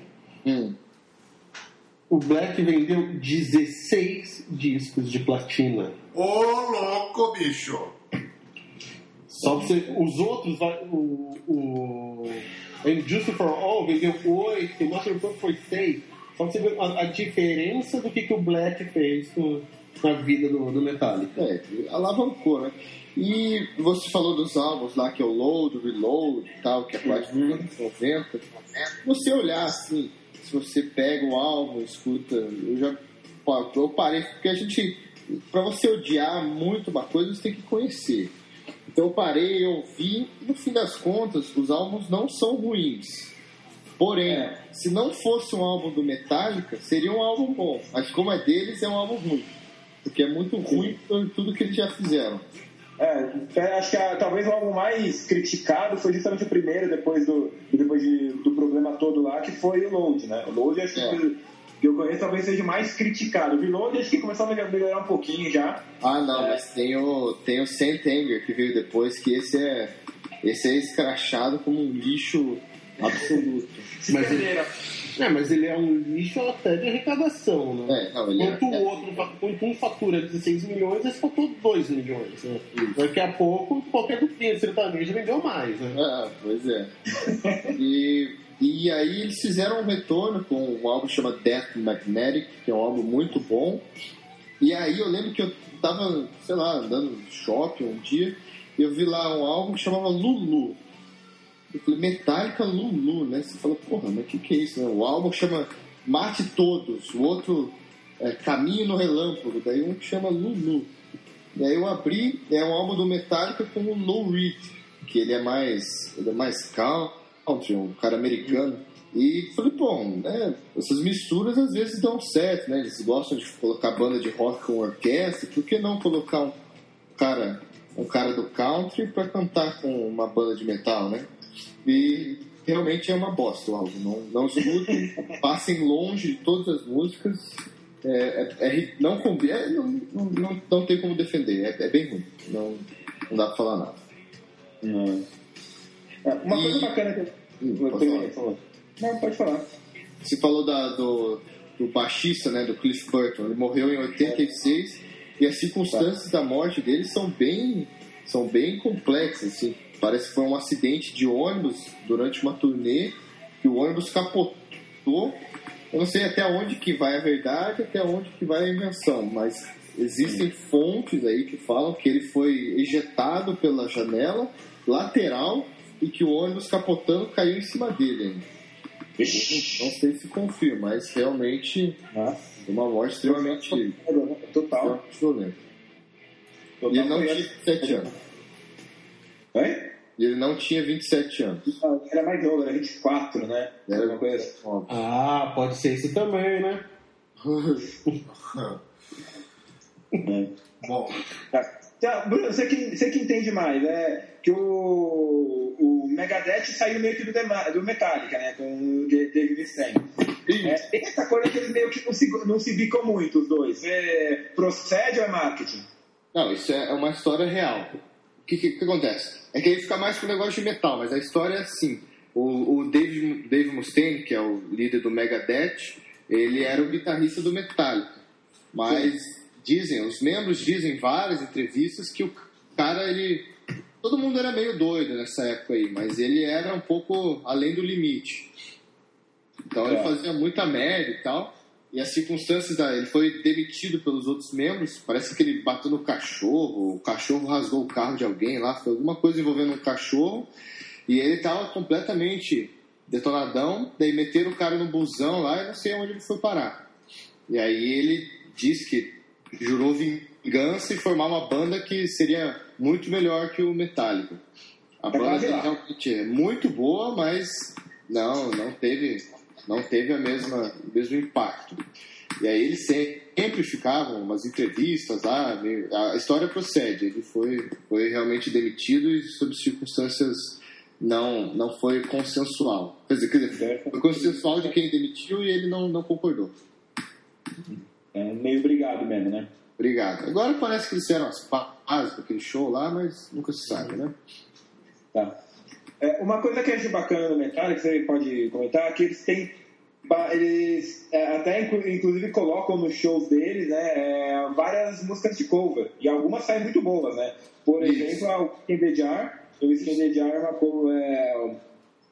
o Black vendeu 16 discos de platina. Ô, louco, bicho! Só pra você... Os outros, o And Justice for All vendeu 8, o Master of Puppets foi 6. Então você vê a diferença do que o Black fez na vida do Metallica. Alavancou, né? E você falou dos álbuns lá, que é o Load, o Reload e tal, que é quase dos anos 90. Se você olhar assim, se você pega o álbum, escuta, eu parei, porque a gente, pra você odiar muito uma coisa, você tem que conhecer. Então eu parei, eu ouvi, e no fim das contas, os álbuns não são ruins. Porém, se não fosse um álbum do Metallica, seria um álbum bom. Mas como é deles, é um álbum ruim. Porque é muito ruim por tudo que eles já fizeram. Acho que talvez o álbum mais criticado foi justamente o primeiro, depois do problema todo lá, que foi o Load, né? O Load acho que eu conheço talvez seja mais criticado. O Reload acho que começou a melhorar um pouquinho já. Mas tem o Saint Anger que veio depois, que esse é escrachado como um lixo absoluto. Mas ele é um lixo até de arrecadação, né? O outro, um fatura 16 milhões, esse faturou 2 milhões. Né? Daqui a pouco, qualquer duplinha de sertanejo vendeu mais, né? Pois é. E aí eles fizeram um retorno com um álbum chamado Death Magnetic, que é um álbum muito bom. E aí eu lembro que eu tava, sei lá, andando no shopping um dia, e eu vi lá um álbum que chamava Lulu. Eu falei, Metallica Lulu, né? Você fala, porra, mas o que é isso? Né? O álbum chama Mate Todos, o outro é Caminho no Relâmpago, daí um chama Lulu. E aí eu abri, é um álbum do Metallica com o Lou Reed, que ele é mais country, um cara americano. E falei, essas misturas às vezes dão certo, né? Eles gostam de colocar banda de rock com orquestra, por que não colocar um cara do country pra cantar com uma banda de metal, né? E realmente é uma bosta o álbum. Não escutem, passem longe de todas as músicas. Não tem como defender. É bem ruim. Não dá pra falar nada. Uma coisa bacana que pode falar. Você falou do baixista, né, do Cliff Burton. Ele morreu em 86 e as circunstâncias da morte dele são bem complexas, assim. Parece que foi um acidente de ônibus durante uma turnê, que o ônibus capotou. Eu não sei até onde que vai a verdade, até onde que vai a invenção, mas existem fontes aí que falam que ele foi ejetado pela janela lateral e que o ônibus capotando caiu em cima dele ainda. Não sei se confirma, mas realmente uma morte extremamente total. violenta. E ele não tinha 27 anos. Oi? E ele não tinha 27 anos. Era mais novo, era 24, né? Era uma coisa assim. Pode ser isso também, né? Bom. Bruno, você que entende mais, que o Megadeth saiu meio que do Metallica, né? Com o Dave Mustaine. Essa coisa que eles meio que não se bicam muito, os dois. Procede ou é marketing? Não, isso é uma história real. O que acontece? É que ele fica mais com o negócio de metal, mas a história é assim. O Dave Mustaine, que é o líder do Megadeth, ele era o guitarrista do Metallica. Mas os membros dizem em várias entrevistas que o cara, todo mundo era meio doido nessa época aí, mas ele era um pouco além do limite. Então ele fazia muita merda e tal. E as circunstâncias ele foi demitido pelos outros membros. Parece que ele bateu no cachorro, o cachorro rasgou o carro de alguém lá, foi alguma coisa envolvendo um cachorro. E ele estava completamente detonadão. Daí meteram o cara no busão lá e não sei onde ele foi parar. E aí ele disse que jurou vingança e formar uma banda que seria muito melhor que o Metallica. A banda realmente é muito boa, mas não teve o mesmo impacto. E aí eles sempre ficavam umas entrevistas lá, a história procede, ele foi realmente demitido e sob circunstâncias não foi consensual. Quer dizer, foi consensual de quem demitiu e ele não concordou. Meio brigado mesmo, né? Obrigado. Agora parece que eles fizeram as pazes com aquele show lá, mas nunca se sabe, né? Tá. Uma coisa que eu acho bacana no Metallica, que você pode comentar, é que eles até inclusive colocam nos shows deles, né, várias músicas de cover, e algumas saem muito boas, né? Por exemplo, o Skin the Jar. O Skin the Jar é uma cover,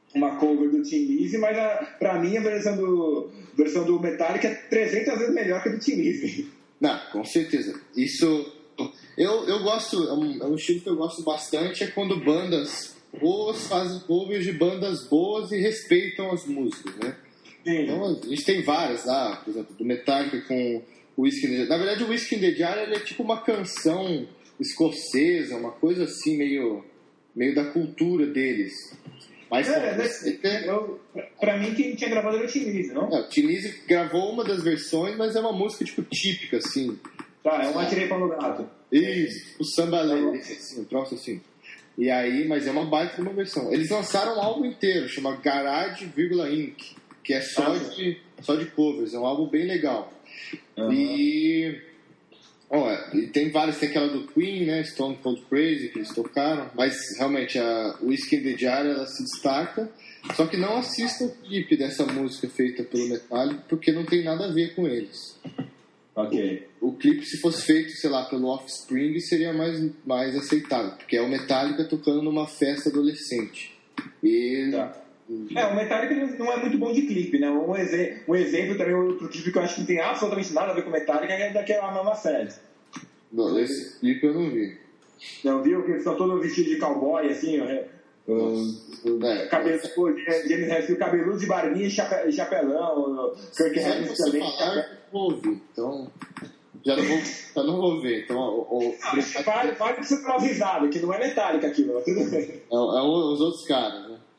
uma cover do Tim Lizzy, mas pra mim a versão do Metallica é 300 vezes melhor que a do Tim Lizzy. Não, com certeza. Isso... Eu gosto... É um estilo que eu gosto bastante, é quando bandas boas fazem covers de bandas boas e respeitam as músicas, né? Sim. Então, a gente tem várias lá, por exemplo, do Metallica com o Whiskey in the Jar. Na verdade, o Whiskey in the Jar ele é tipo uma canção escocesa, uma coisa assim, meio da cultura deles. Mas, pra mim, quem tinha gravado era o Tim Lizzy, não? o Tim Lizzy gravou uma das versões, mas é uma música tipo típica, assim. Tá, é um Atirei Pau no Gato. Isso, o samba assim, um troço assim. E aí, mas é uma baita de uma versão. Eles lançaram um álbum inteiro, chama Garage, Inc., que é só de covers, é um álbum bem legal. Uhum. E tem vários, tem aquela do Queen, né, Stone Cold Crazy, que eles tocaram, mas realmente a Whiskey in the Jar, ela se destaca, só que não assista o clipe dessa música feita pelo Metallica, porque não tem nada a ver com eles. Ok. O clipe, se fosse feito, sei lá, pelo Offspring, seria mais aceitável, porque é o Metallica tocando numa festa adolescente. E... Tá. O Metallica não é muito bom de clipe, né? Um exemplo também, outro clipe que eu acho que não tem absolutamente nada a ver com Metallica é daquela Mama Said. Não, esse clipe eu não vi. Não viu? Que eles estão todos vestidos de cowboy, assim, cabelo, James Hetfield, cabeludo de barbinha e chapelão, Kirk Hammett também. Vou ouvir, então já não vou ver. Então, vale ser improvisado, que não é Metallica aquilo, mas tudo bem. Os outros caras, né?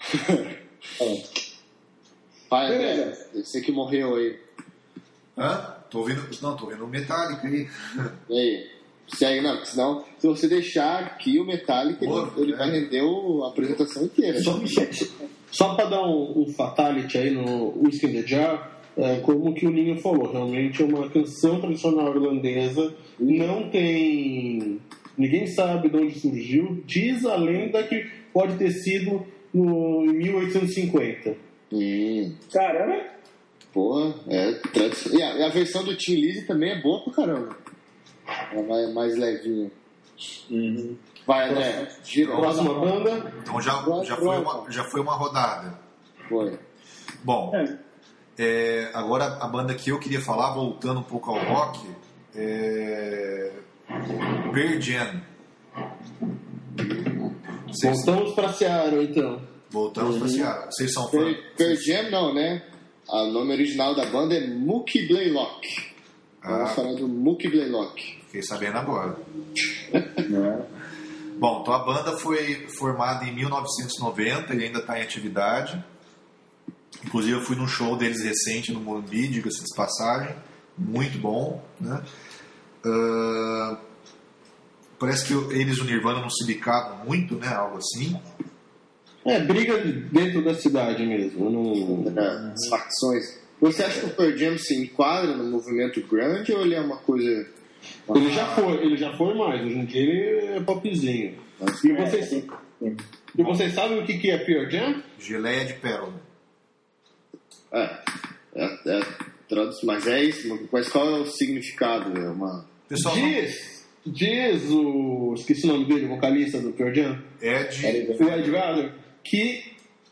Pai, né? Você que morreu aí. Hã? Tô ouvindo o Metallica aí. E aí? Segue, não, senão, se você deixar aqui o Metallica, ele vai render a apresentação inteira. Só para dar um fatality aí no Whiskey in the Jar, como que o Ninho falou, realmente é uma canção tradicional irlandesa, não tem... Ninguém sabe de onde surgiu, diz a lenda que pode ter sido em 1850. Caramba! Porra, e a versão do Tim Lizzy também é boa pra caramba. Ela é mais levinha. Uhum. Vai, André. Próxima banda. Então já foi uma rodada. Foi. Bom, agora a banda que eu queria falar, voltando um pouco ao rock, é Pearl Jam. Voltamos pra Seattle, então. Voltamos pra Seattle. Vocês são fãs? Pearl Jam não, né? O nome original da banda é Mookie Blaylock. Vamos falar do Mookie Blaylock. Fiquei sabendo agora. Bom, então a banda foi formada em 1990 e ainda está em atividade. Inclusive eu fui num show deles recente no Morumbi, diga-se de passagem. Muito bom, né? Parece que eles e o Nirvana não se bicavam muito, né? Algo assim. Briga dentro da cidade mesmo. As facções. Você acha que o Pearl Jam se enquadra no movimento grunge ou ele é uma coisa... Ele já foi mais. Hoje em dia ele é popzinho. E vocês sabem o que é Pearl Jam? Geleia de pérola. Mas é isso. Mas qual é o significado? Pessoal, diz o... Esqueci o nome dele, o vocalista do Pearl Jam. Ed Vedder, que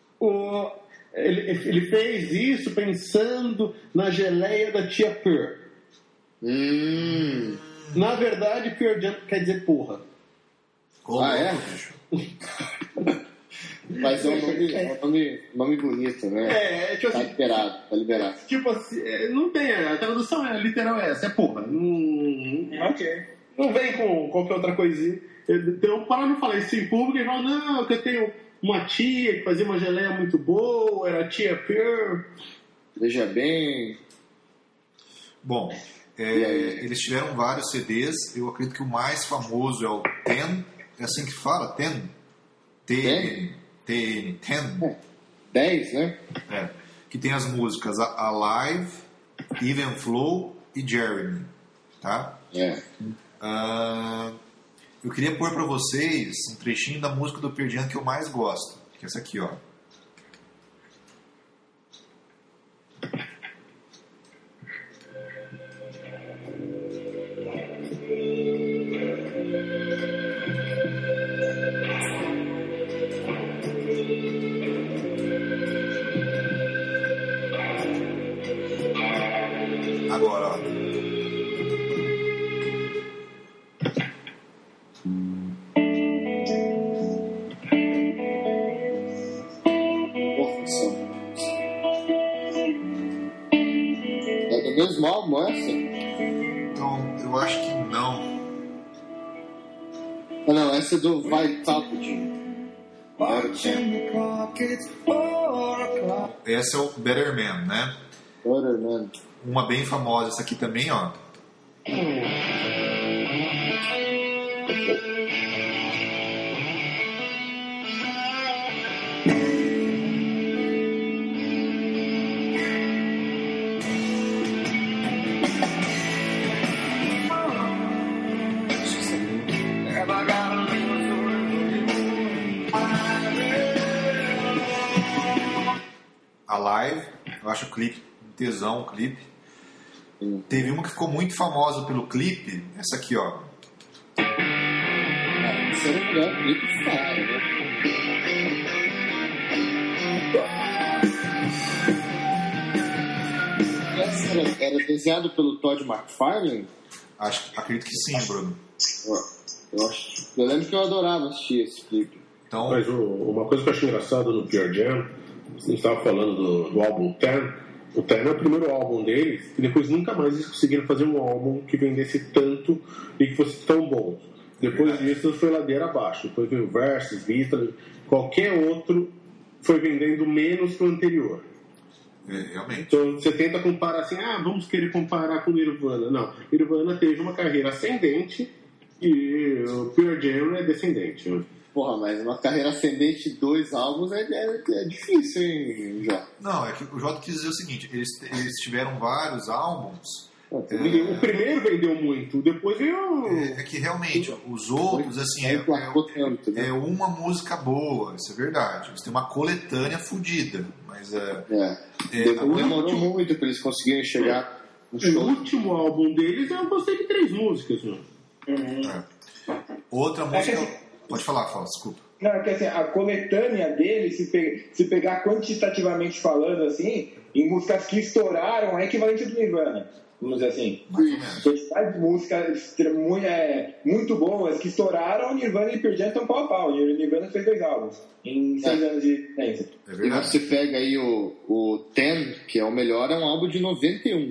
ele fez isso pensando na geleia da tia Pearl. Na verdade, Pearl Jam quer dizer porra. É? Mas é um nome bonito, né? Tipo tá liberado. Tipo assim, não tem, a tradução literal é essa, é porra. Não vem com qualquer outra coisinha. Então, para não falar isso em público, ele fala, não, que eu tenho uma tia que fazia uma geleia muito boa, era a tia Pearl. Veja bem. Bom, eles tiveram vários CDs. Eu acredito que o mais famoso é o Ten. É assim que fala? Ten? Ten. 10, né? Que tem as músicas Alive, Even Flow e Jeremy. Tá? Eu queria pôr pra vocês um trechinho da música do Pearl Jam que eu mais gosto. Que é essa aqui, ó. eu acho que não. Ah, não, essa é do Vitality. Essa é o Better Man, né? Better Man. Uma bem famosa, essa aqui também, ó. Alive, eu acho o clipe um tesão, o clipe. Teve uma que ficou muito famosa pelo clipe, essa aqui, ó. Esse era o melhor clipe que falaram, né? Essa era desenhado pelo Todd McFarlane? Acredito que sim, Bruno. Eu lembro que eu adorava assistir esse clipe. Então, Mas uma coisa que eu acho engraçado no Pearl Jam, você estava falando do álbum Ten. O Ten é o primeiro álbum deles, e depois nunca mais eles conseguiram fazer um álbum que vendesse tanto e que fosse tão bom. Depois disso foi ladeira abaixo. Depois veio o Versus, Vita, qualquer outro foi vendendo menos que o anterior. realmente. Então você tenta comparar assim, vamos querer comparar com o Nirvana. Não, Nirvana teve uma carreira ascendente e o Pearl Jam é descendente. Porra, mas uma carreira ascendente de 2 álbuns é difícil, hein, Jota? Não, é que o Jota quis dizer o seguinte, eles tiveram vários álbuns. O primeiro vendeu muito, depois veio... É que realmente, os outros, assim, é uma música boa, isso é verdade. Eles têm uma coletânea fodida, mas demorou muito para eles conseguirem chegar no show. O último álbum deles, eu gostei de 3 músicas. Outra música... Pode falar, desculpa. Não, é que assim, a coletânea dele, se pegar quantitativamente falando, assim, em músicas que estouraram, é equivalente do Nirvana, vamos dizer assim. Quantidade de músicas muito boas que estouraram, o Nirvana e Pearl Jam estão pau a pau. O Nirvana fez 2 álbuns em 6 anos de existência. E você pega aí o Ten, que é o melhor, é um álbum de 91.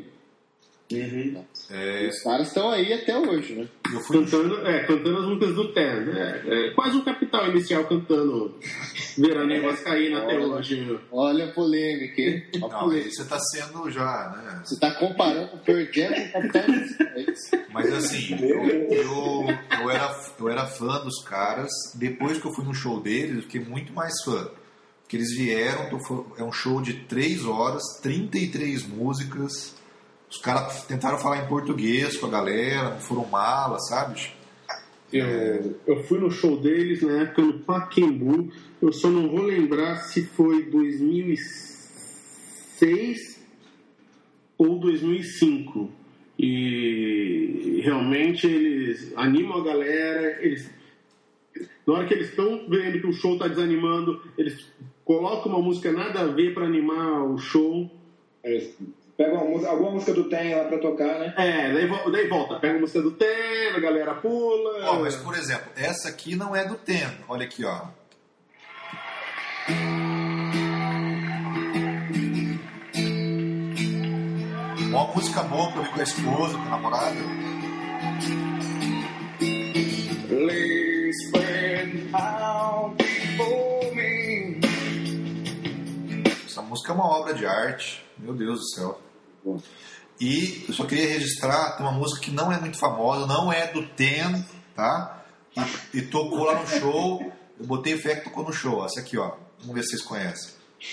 Os caras estão aí até hoje, né? Cantando as músicas do Ten. Quase um Capital Inicial cantando Veraneio Vascaína até hoje. Olha a polêmica, hein? Não, aí você está sendo já, né? Você está comparando o Pearl Jam com o Capital Inicial. Mas assim, eu era fã dos caras. Depois que eu fui no show deles, eu fiquei muito mais fã. Porque eles vieram, é um show de 3 horas, 33 músicas. Os caras tentaram falar em português com a galera, não foram malas, sabe? Eu fui no show deles na época no Pacaembu. Eu só não vou lembrar se foi 2006 ou 2005. E realmente eles animam a galera. Na hora que eles estão vendo que o show está desanimando, eles colocam uma música nada a ver para animar o show. Pega alguma música do Ten lá pra tocar, né? Daí volta. Pega a música do Ten, a galera pula. Mas, por exemplo, essa aqui não é do Ten. Olha aqui, ó. Uma música boa pra ouvir com a esposa, com a namorada. Please spread out before me. Essa música é uma obra de arte. Meu Deus do céu. E eu só queria registrar, tem uma música que não é muito famosa, não é do Ten, tá? E tocou lá no show, eu botei fé que tocou no show. Essa aqui, ó. Vamos ver se vocês conhecem.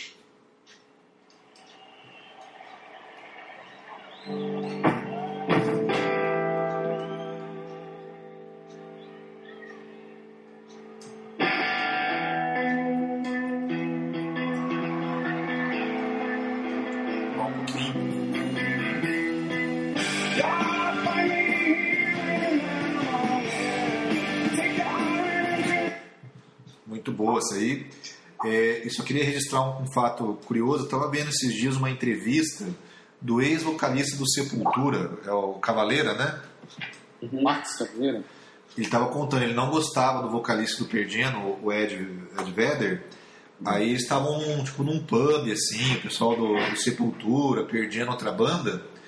Muito boa essa aí. Eu só queria registrar um fato curioso. Eu estava vendo esses dias uma entrevista do ex-vocalista do Sepultura, é o Cavaleira, né? Max Cavaleira. Ele estava contando, ele não gostava do vocalista do Pearl Jam, o Ed Vedder. Aí eles estavam tipo num pub, assim, o pessoal do Sepultura, Pearl Jam, outra banda.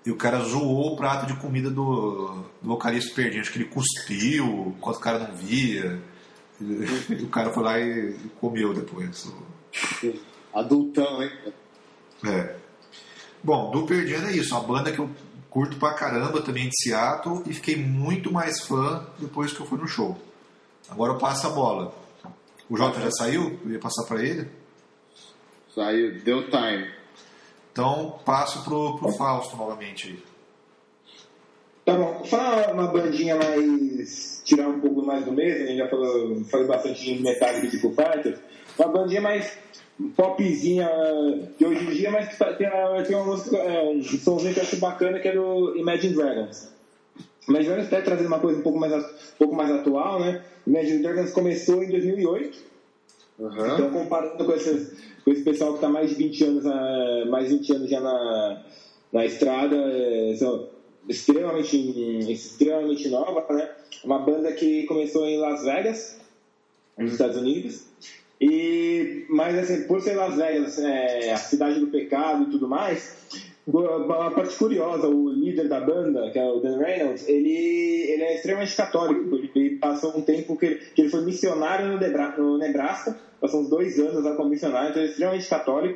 e o cara zoou o prato de comida do vocalista Pearl Jam. Acho que ele cuspiu, enquanto o cara não via. E o cara foi lá e comeu depois. Adultão, hein? É. Bom, do Pearl Jam é isso. Uma banda que eu curto pra caramba também de Seattle e fiquei muito mais fã depois que eu fui no show. Agora eu passo a bola. O Jota já saiu? Eu ia passar pra ele. Saiu, deu time. Então passo pro Fausto novamente aí. Tá bom, fala uma bandinha mais. Tirar um pouco mais do mês, a gente já falou bastante de Metallica e de Foo Fighters. Uma bandinha mais popzinha de hoje em dia, mas que tem uma música, um somzinho que eu acho bacana, que é do Imagine Dragons. Imagine Dragons até trazendo uma coisa um pouco mais atual, né? Imagine Dragons começou em 2008. Então, comparando com esse pessoal que está mais de 20 anos já na estrada, são extremamente nova, né? Uma banda que começou em Las Vegas, nos Estados Unidos. Mas assim, por ser Las Vegas, a cidade do pecado e tudo mais, uma parte curiosa, o líder da banda, que é o Dan Reynolds, ele é extremamente católico. Ele passou um tempo que ele foi missionário no Nebraska, passou uns 2 anos lá como missionário, então ele é extremamente católico.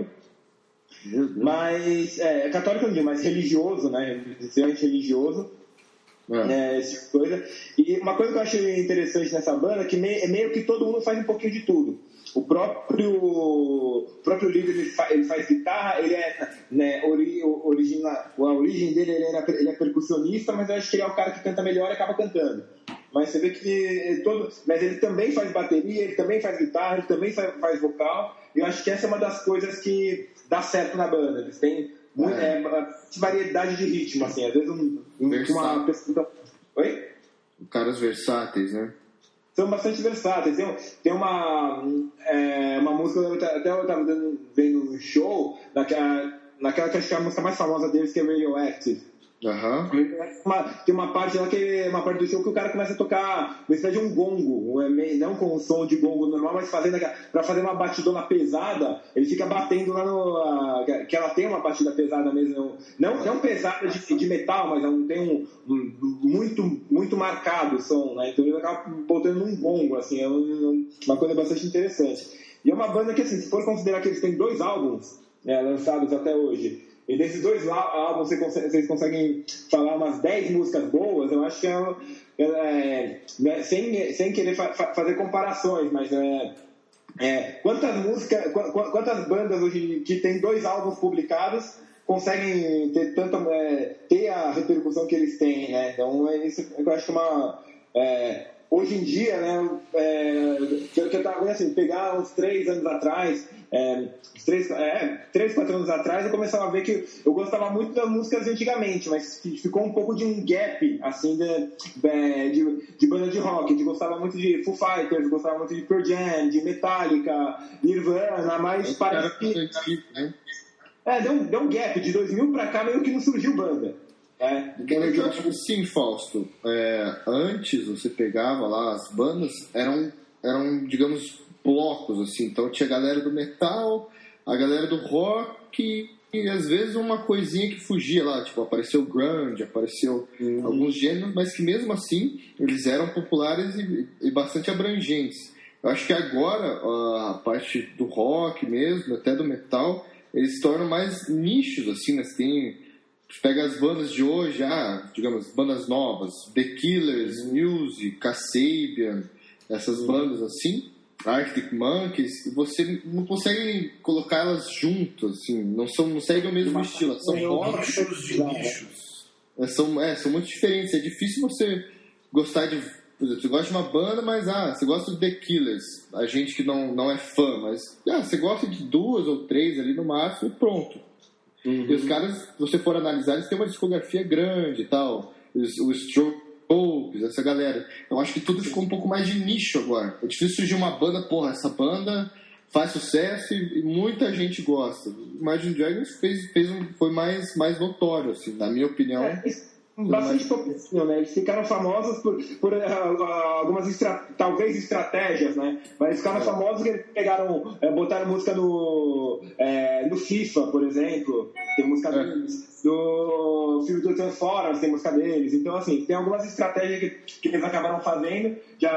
Mas, católico não digo, mas religioso, né? Extremamente religioso. Esse tipo de coisa. E uma coisa que eu acho interessante nessa banda é que meio que todo mundo faz um pouquinho de tudo. O próprio líder ele faz guitarra, ele a origem dele ele é percussionista, mas eu acho que ele é o cara que canta melhor e acaba cantando. Mas você vê que mas ele também faz bateria, ele também faz guitarra, ele também faz vocal. E eu acho que essa é uma das coisas que dá certo na banda. Eles têm variedade de ritmo, assim. Às vezes uma pessoa... Oi? Caras versáteis, né? São bastante versáteis. Tem uma música, até eu estava vendo no show, naquela que acho que é a música mais famosa deles, que é Radioactive. Tem uma parte lá uma parte do show que o cara começa a tocar uma espécie de um gongo, não com o som de gongo normal, mas para fazer uma batidona pesada, ele fica batendo lá que ela tem uma batida pesada mesmo, não pesada de metal, mas tem muito marcado o som, né? Então ele acaba botando num gongo, assim, é uma coisa bastante interessante. E é uma banda que, assim, se for considerar que eles têm 2 álbuns lançados até hoje, e desses 2 álbuns vocês conseguem falar umas 10 músicas boas, eu acho que sem querer fazer comparações, mas quantas bandas hoje que tem 2 álbuns publicados conseguem ter a repercussão que eles têm, né? Então isso eu acho que hoje em dia, né, que eu estava vendo assim, pegar uns 3 anos atrás, 3, 4 anos atrás, eu começava a ver que eu gostava muito das músicas de antigamente, mas ficou um pouco de um gap, assim, de banda de rock. Eu gostava muito de Foo Fighters, gostava muito de Pearl Jam, de Metallica, Nirvana, mas parece que... deu um gap, de 2000 pra cá meio que não surgiu banda. Eu acho que sim, Fausto. Antes você pegava lá as bandas, eram digamos, blocos, assim. Então tinha a galera do metal, a galera do rock e às vezes uma coisinha que fugia lá, tipo, apareceu grunge, apareceu alguns gêneros, mas que mesmo assim eles eram populares e bastante abrangentes. Eu acho que agora a parte do rock mesmo, até do metal, eles se tornam mais nichos, assim, né? Você pega as bandas de hoje, digamos, bandas novas, The Killers, Muse, Kasabian, essas bandas assim, Arctic Monkeys, e você não consegue colocar elas juntas, assim, não seguem o mesmo estilo, são nichos de nichos. São muito diferentes, é difícil você gostar de... Por exemplo, você gosta de uma banda, mas você gosta do The Killers, a gente que não é fã, mas você gosta de 2 ou 3 ali no máximo e pronto. E os caras, se você for analisar, eles têm uma discografia grande e tal. Os Strokes, essa galera. Eu acho que tudo ficou um pouco mais de nicho agora. É difícil surgir uma banda, essa banda faz sucesso e muita gente gosta. Imagine Dragons foi mais notório, assim, na minha opinião. bastante popzinho, né? Eles ficaram famosos por algumas talvez estratégias, né? Mas eles ficaram famosos que eles botaram música no FIFA, por exemplo, tem música deles. No filme do Transformers tem música deles. Então, assim, tem algumas estratégias que eles acabaram fazendo,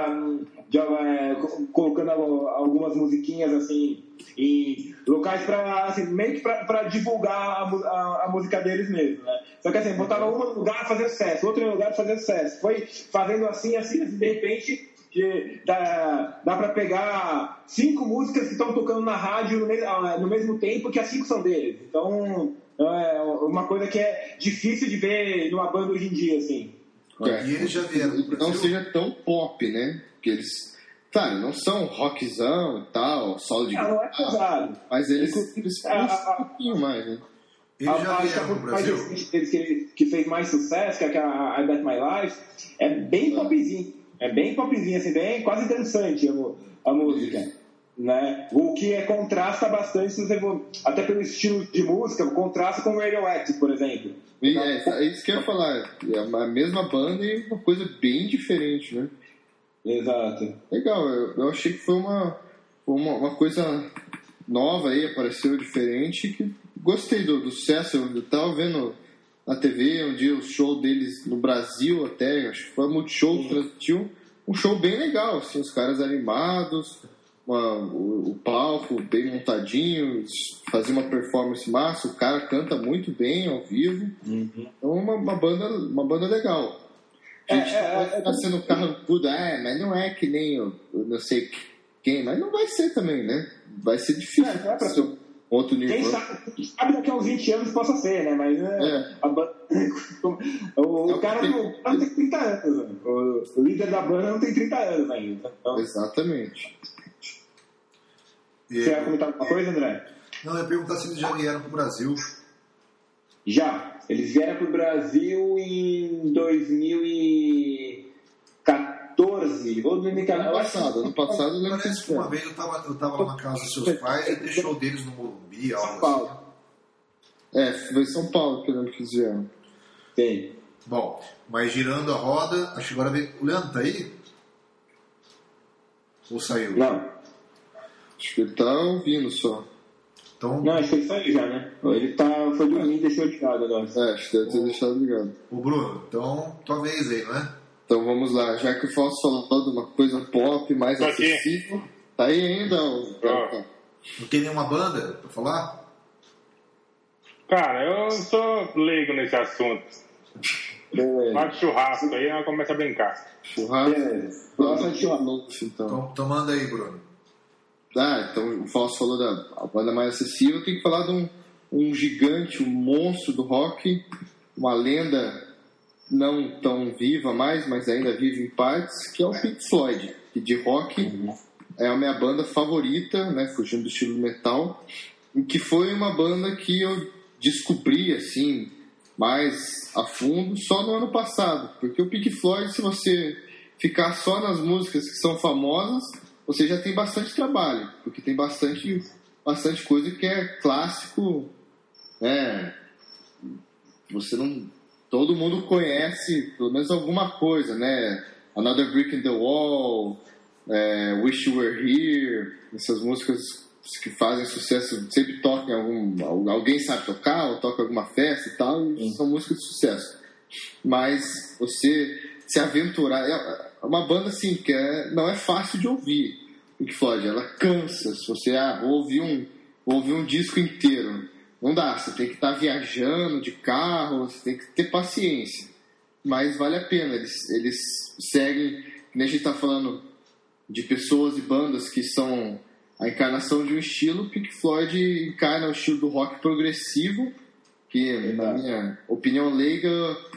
colocando algumas musiquinhas, assim, em locais meio que para divulgar a música deles mesmo, né? Só que assim, botava um lugar fazer sucesso, outro lugar fazer sucesso. Foi fazendo assim, de repente dá para pegar 5 músicas que estão tocando na rádio no mesmo tempo, que as 5 são deles. Então é uma coisa que é difícil de ver numa banda hoje em dia, assim. E eles já vieram do Brasil? Não seja tão pop, né? Porque eles, claro, não são rockzão e tal, solo de guitarra. Não é pesado. Mas eles um pouquinho mais, né? Eles já vieram pro Brasil? Que fez mais sucesso, que é aquela I Bet My Life, é bem popzinho. É bem popzinho, assim, bem quase dançante a música. Né? O que contrasta bastante, até pelo estilo de música, contrasta com o Radioactive, por exemplo. É isso que eu ia falar. É a mesma banda e uma coisa bem diferente, né? Exato. Legal, eu achei que foi uma coisa nova aí, apareceu diferente, que gostei do sucesso. Eu tava vendo na TV um dia o show deles no Brasil até, acho que foi a Multishow que transmitiu, um show bem legal, assim, os caras animados, o palco bem montadinho, fazia uma performance massa, o cara canta muito bem ao vivo, então uma banda legal. A gente tá sendo um carro tudo, mas não é que nem eu não sei quem, mas não vai ser também, né? Vai ser difícil. Não é pra ser outro nível. Quem sabe daqui a uns 20 anos possa ser, né? Mas a banda, o cara não tem 30 anos. Né? O líder da banda não tem 30 anos ainda. Então, exatamente. Você ia comentar alguma coisa, André? Não, eu ia perguntar se eles já vieram pro Brasil. Já. Eles vieram pro Brasil em 2014. Ou 2014. Ano passado eu lembro que parece que uma vez eu tava lá na casa dos seus pais e deixou deles no Morumbi, algo São Paulo. assim. Foi São Paulo que eu lembro que eles vieram. Tem. Bom, mas girando a roda, acho que agora vem. O Leandro tá aí? Ou saiu? Não. Acho que ele tá ouvindo só. Então, não, acho que ele saiu já, né? Ele foi dormir e deixou ligado agora. Acho que deve ter deixado ligado. Ô Bruno, então tua vez aí, não é? Então vamos lá, já que o Fausto falou de uma coisa pop, mais acessível, tá aí ainda o Não tem nenhuma banda pra falar? Cara, eu sou leigo nesse assunto. Fala de churrasco, aí ela começa a brincar. Churrasco? Gosta de churrasco. Então manda aí, Bruno. Então o Fausto falou da banda mais acessível, tem que falar de um gigante, um monstro do rock, uma lenda não tão viva mais, mas ainda vive em partes, que é o Pink Floyd, que de rock é a minha banda favorita, né, fugindo do estilo metal, e que foi uma banda que eu descobri assim mais a fundo só no ano passado, porque o Pink Floyd, se você ficar só nas músicas que são famosas, você já tem bastante trabalho, porque tem bastante coisa que é clássico, né? Você não... Todo mundo conhece pelo menos alguma coisa, né? Another Brick in the Wall, Wish You Were Here, essas músicas que fazem sucesso, sempre tocam alguém sabe tocar, ou toca alguma festa e tal, e são músicas de sucesso. Mas você se aventurar... É uma banda assim que não é fácil de ouvir. Pink Floyd, ela cansa. Se você ouvir um disco inteiro, não dá. Você tem que estar viajando de carro, você tem que ter paciência. Mas vale a pena. Eles seguem, nem a gente está falando de pessoas e bandas que são a encarnação de um estilo. Pink Floyd encarna o estilo do rock progressivo, que na minha opinião leiga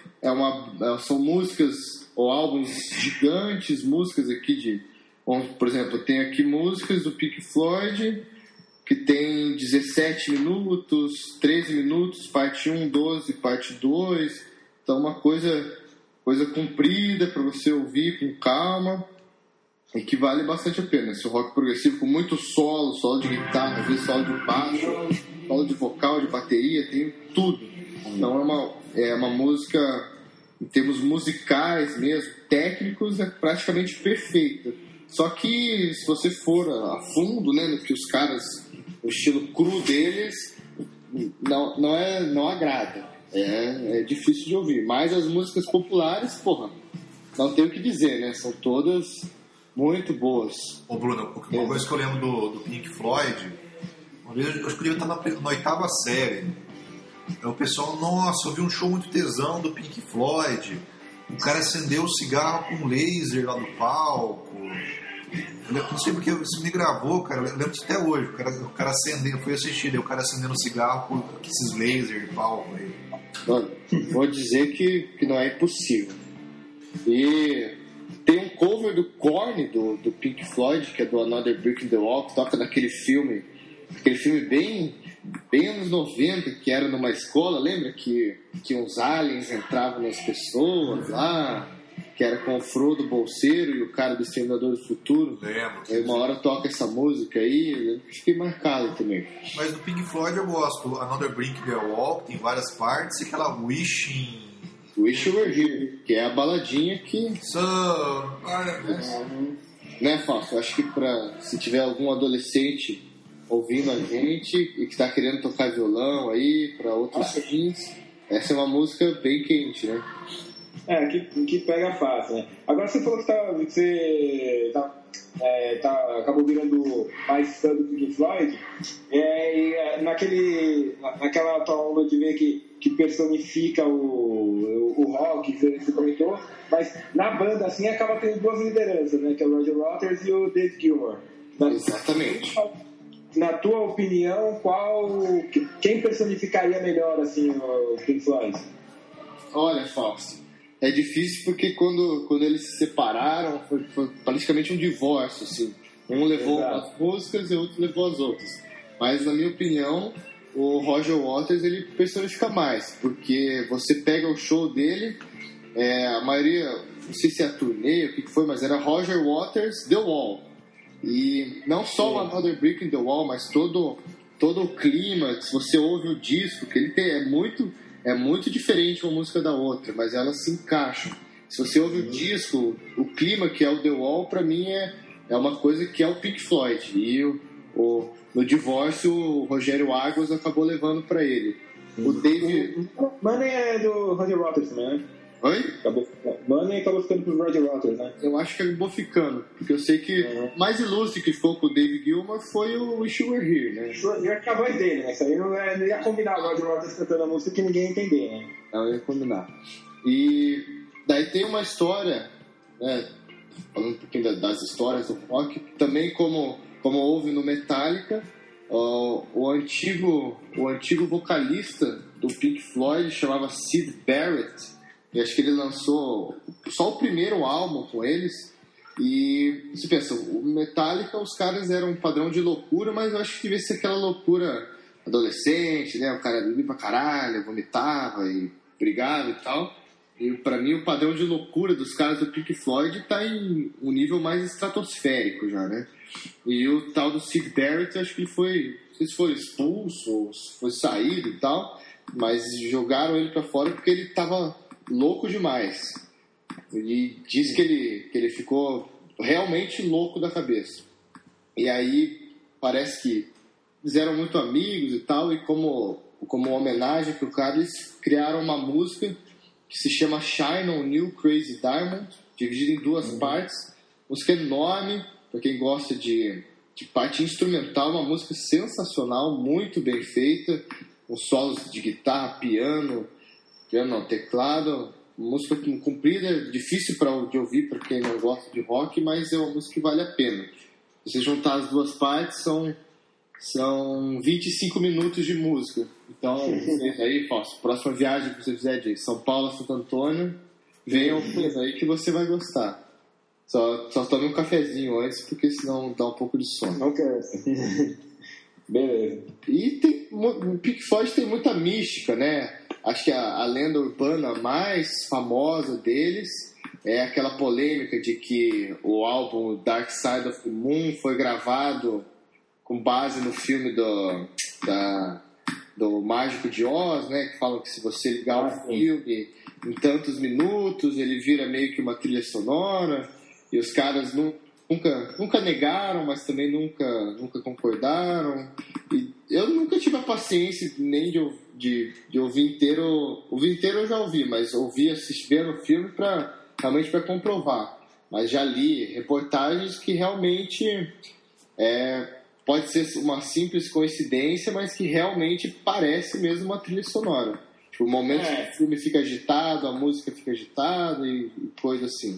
são músicas ou álbuns gigantes, músicas aqui por exemplo, eu tenho aqui músicas do Pink Floyd que tem 17 minutos, 13 minutos, parte 1, 12, parte 2, então uma coisa comprida para você ouvir com calma e que vale bastante a pena. Esse rock progressivo com muito solo de guitarra, às vezes solo de baixo, solo de vocal, de bateria, tem tudo. Então é uma música em termos musicais mesmo, técnicos, é praticamente perfeita. Só que se você for a fundo, né, no que os caras, o estilo cru deles, não agrada. É difícil de ouvir. Mas as músicas populares, porra, não tem o que dizer, né? São todas muito boas. Ô Bruno, uma coisa que eu lembro do Pink Floyd, uma vez eu acho que eu estava na 8ª série. O pessoal, nossa, eu vi um show muito tesão do Pink Floyd. O cara acendeu o cigarro com laser lá no palco. Eu não sei porque isso me gravou, cara. Eu lembro disso até hoje. O cara acendendo, eu fui assistir, daí o cara acendendo o cigarro com esses lasers de palco aí. Vou dizer que não é impossível. E tem um cover do Korn, do Pink Floyd, que é do Another Brick in the Wall, que toca naquele filme bem anos 90, que era numa escola, lembra? Que uns aliens entravam nas pessoas lá, que era com o Frodo Bolseiro e o cara do Exterminador do Futuro. Lembro. Aí uma hora toca essa música aí, eu fiquei marcado também. Mas do Pink Floyd eu gosto. Another Brick in the Wall, que tem várias partes, e aquela Wish You Were Here, que é a baladinha que... Né, Fausto? Acho que se tiver algum adolescente ouvindo a gente e que está querendo tocar violão aí para outros fins, essa é uma música bem quente, né? Que pega fácil, né? Agora você falou que você acabou virando mais fã do Pink Floyd, e naquela tua onda de ver que personifica o rock, você comentou, mas na banda, assim, acaba tendo duas lideranças, né? Que é o Roger Waters e o Dave Gilmour. Exatamente. Na tua opinião, quem personificaria melhor, assim, o Pink Floyd? Olha, Fausto, é difícil porque quando eles se separaram, foi praticamente um divórcio, assim. Um levou as músicas e o outro levou as outras. Mas, na minha opinião, o Roger Waters, ele personifica mais, porque você pega o show dele, a maioria, não sei se é a turnê, o que foi, mas era Roger Waters, The Wall. E não só o Another Brick in the Wall, mas todo o clima, se você ouve o disco, que ele tem, é muito diferente uma música da outra, mas elas se encaixam. Se você ouve o disco, o clima que é o The Wall, pra mim é uma coisa que é o Pink Floyd. E no divórcio, o Rogério Águas acabou levando pra ele. O Dave... Money é do Roger Waters também, né? Oi? Money acabou ficando pro Roger Waters, né? Eu acho que acabou ficando, porque eu sei que o mais ilustre que ficou com o Dave Gilmour foi o Wish You Were Here, né? E a voz dele, né? Isso aí não ia combinar o Roger Waters cantando a música que ninguém ia entender, né? Não ia combinar. E daí tem uma história, né? Falando um pouquinho das histórias do rock, também como houve no Metallica, o antigo vocalista do Pink Floyd chamava Syd Barrett. E acho que ele lançou só o primeiro álbum com eles. E você pensa, o Metallica, os caras eram um padrão de loucura, mas eu acho que devia ser aquela loucura adolescente, né? O cara bebia pra caralho, vomitava e brigava e tal. E pra mim o padrão de loucura dos caras do Pink Floyd tá em um nível mais estratosférico já, né? E o tal do Syd Barrett, eu acho que ele foi, não sei se foi expulso ou se foi saído e tal, mas jogaram ele pra fora porque ele tava louco demais. E diz que ele ficou realmente louco da cabeça. E aí parece que fizeram muito amigos e tal, e como homenagem pro cara, eles criaram uma música que se chama Shine on You Crazy Diamond, dividida em duas partes. Música enorme, para quem gosta de parte instrumental, uma música sensacional, muito bem feita, com solos de guitarra, piano não, teclado, música comprida, difícil de ouvir para quem não gosta de rock, mas é uma música que vale a pena. Se você juntar as duas partes, são 25 minutos de música. Então, aí, Fausto, próxima viagem que você fizer de São Paulo a Santo Antônio, venham aí que você vai gostar. Só tome um cafezinho antes, porque senão dá um pouco de sono. Não quero. Beleza. E o Pink Floyd tem muita mística, né? Acho que a lenda urbana mais famosa deles é aquela polêmica de que o álbum Dark Side of the Moon foi gravado com base no filme do Mágico de Oz, né? Que falam que se você ligar o filme em tantos minutos, ele vira meio que uma trilha sonora. E os caras nunca negaram, mas também nunca concordaram. E eu nunca tive a paciência nem de ouvir inteiro. Ouvir inteiro eu já ouvi, mas ver o filme realmente para comprovar. Mas já li reportagens que realmente pode ser uma simples coincidência, mas que realmente parece mesmo uma trilha sonora. Tipo, o momento que o filme fica agitado, a música fica agitada e coisa assim.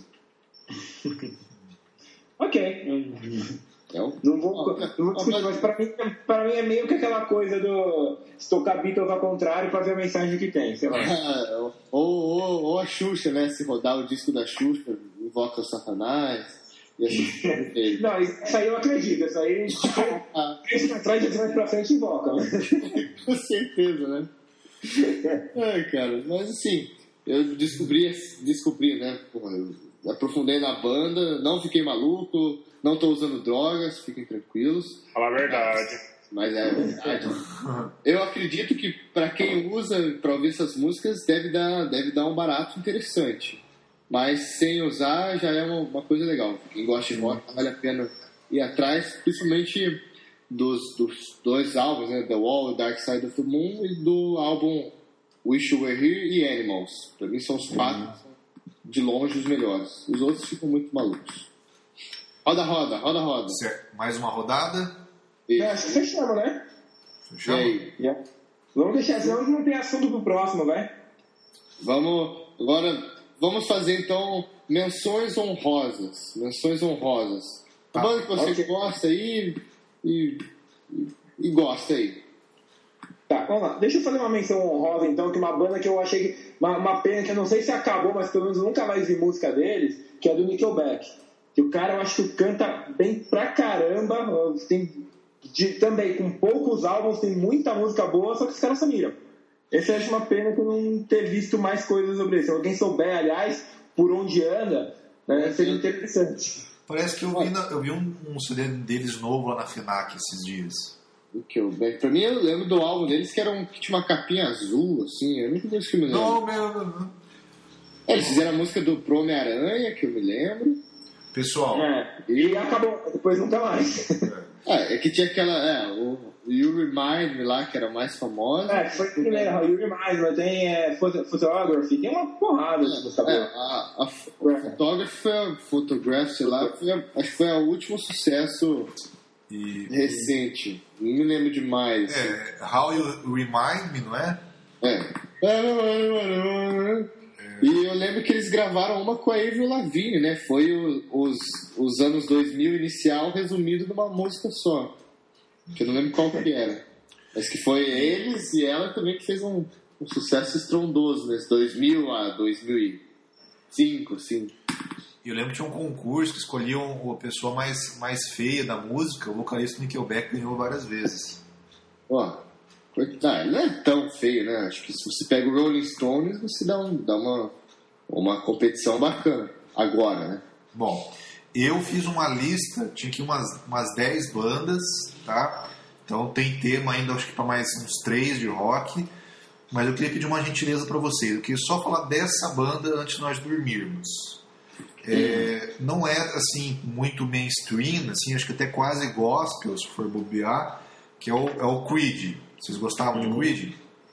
Ok. Não vou discutir, mas pra mim é meio que aquela coisa do se tocar Beatles ao contrário pra ver a mensagem que tem, sei lá. ou a Xuxa, né? Se rodar o disco da Xuxa, invoca o Satanás. E assim, não, isso aí eu acredito. Isso aí, esse atrás de trás pra frente invoca. Com certeza, né? Cara, mas assim, eu descobri, né? Porra, eu aprofundei na banda, não fiquei maluco, não tô usando drogas, fiquem tranquilos. Fala a verdade. Mas é verdade. Eu acredito que pra quem usa pra ouvir essas músicas deve dar um barato interessante. Mas sem usar já é uma coisa legal. Quem gosta de rock vale a pena ir atrás, principalmente dos dois álbuns, né? The Wall e Dark Side of the Moon, e do álbum Wish You Were Here e Animals. Pra mim são os quatro de longe os melhores. Os outros ficam muito malucos. Roda. Certo. Mais uma rodada. Acho que fechamos, né? Fechamos? Yeah. Vamos deixar, senão não tem assunto pro próximo, vai? Vamos fazer então menções honrosas. A banda que você gosta aí e gosta aí. Tá, vamos lá. Deixa eu fazer uma menção honrosa então, que uma banda que eu achei que uma pena que eu não sei se acabou, mas pelo menos eu nunca mais vi música deles, que é do Nickelback. Que o cara, eu acho que canta bem pra caramba, também com poucos álbuns, tem muita música boa, só que os caras sumiram. Essa eu acho uma pena que eu não ter visto mais coisas sobre isso. Se alguém souber, aliás, por onde anda, né, seria interessante. Parece que eu vi um CD deles novo lá na FENAC esses dias. Pra mim, eu lembro do álbum deles que tinha uma capinha azul, assim. Eu nunca vi esse filme. Não. Eles fizeram a música do Pro Homem-Aranha, que eu me lembro. Pessoal. E acabou, depois nunca mais. É que tinha aquela. O You Remind Me lá, que era mais famosa. Foi a primeira, You Remind Me, tem Photography, tem uma porrada de música boa. A Photograph, sei lá, acho que foi o último sucesso recente. Não me lembro demais. How You Remind Me, não é? E eu lembro que eles gravaram uma com a Avril Lavigne, né? Foi os anos 2000 inicial resumido numa música só. Que eu não lembro qual que era. Mas que foi eles e ela também que fez um sucesso estrondoso nesse 2000 a 2005, assim. Eu lembro que tinha um concurso que escolhiam a pessoa mais feia da música. O vocalista Nickelback ganhou várias vezes. Ele não é tão feio, né? Acho que se você pega o Rolling Stones, você dá uma competição bacana. Agora, né? Bom, eu fiz uma lista, tinha aqui umas 10 bandas, tá? Então tem tema ainda, acho que para mais uns 3 de rock. Mas eu queria pedir uma gentileza para vocês. Eu queria só falar dessa banda antes de nós dormirmos. Não é, assim, muito mainstream, assim, acho que até quase gospel, se for bobear, que é o Creed. Vocês gostavam de Creed?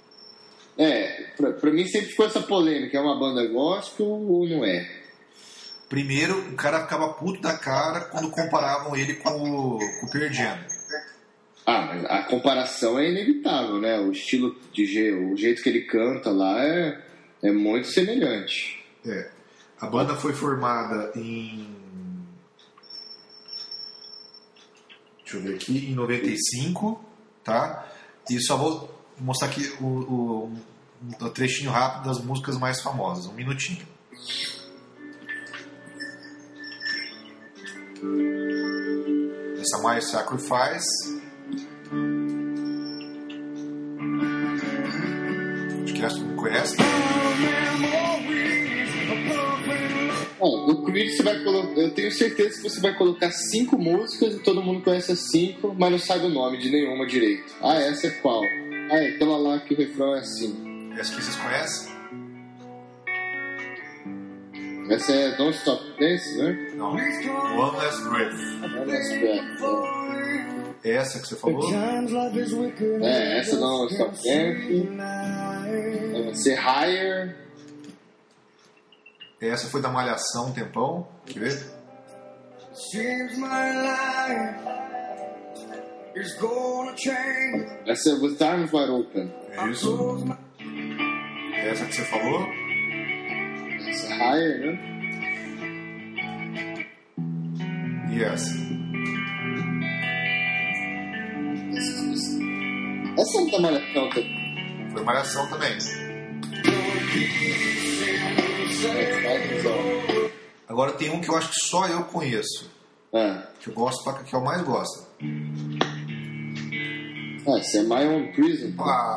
Pra mim sempre ficou essa polêmica. É uma banda gospel ou não é? Primeiro, o cara ficava puto da cara quando comparavam ele com o Pearl Jam. Mas a comparação é inevitável, né? O estilo o jeito que ele canta lá é muito semelhante. A banda foi formada em... Deixa eu ver aqui, em 95, tá? E só vou mostrar aqui um trechinho rápido das músicas mais famosas. Um minutinho. Essa My Sacrifice. Acho que essa tu não conhece. No Creed você vai colocar. Eu tenho certeza que você vai colocar 5 músicas e todo mundo conhece as 5, mas não sabe o nome de nenhuma direito. Essa é qual? é aquela lá que o refrão é assim. Essa que vocês conhecem? Essa é Don't Stop Dance, né? Não. One Last Breath. Essa que você falou? Essa não, Stop Dance. Vai ser Higher. Essa foi da Malhação um tempão. Quer ver? Essa é With Arms Wide Open. É isso. Essa que você falou? Essa é Higher, né? E essa? Essa é da Malhação também. Foi Malhação também. Agora tem um que eu acho que só eu conheço. Que eu gosto pra que eu mais gosto. Essa é My Own Prison.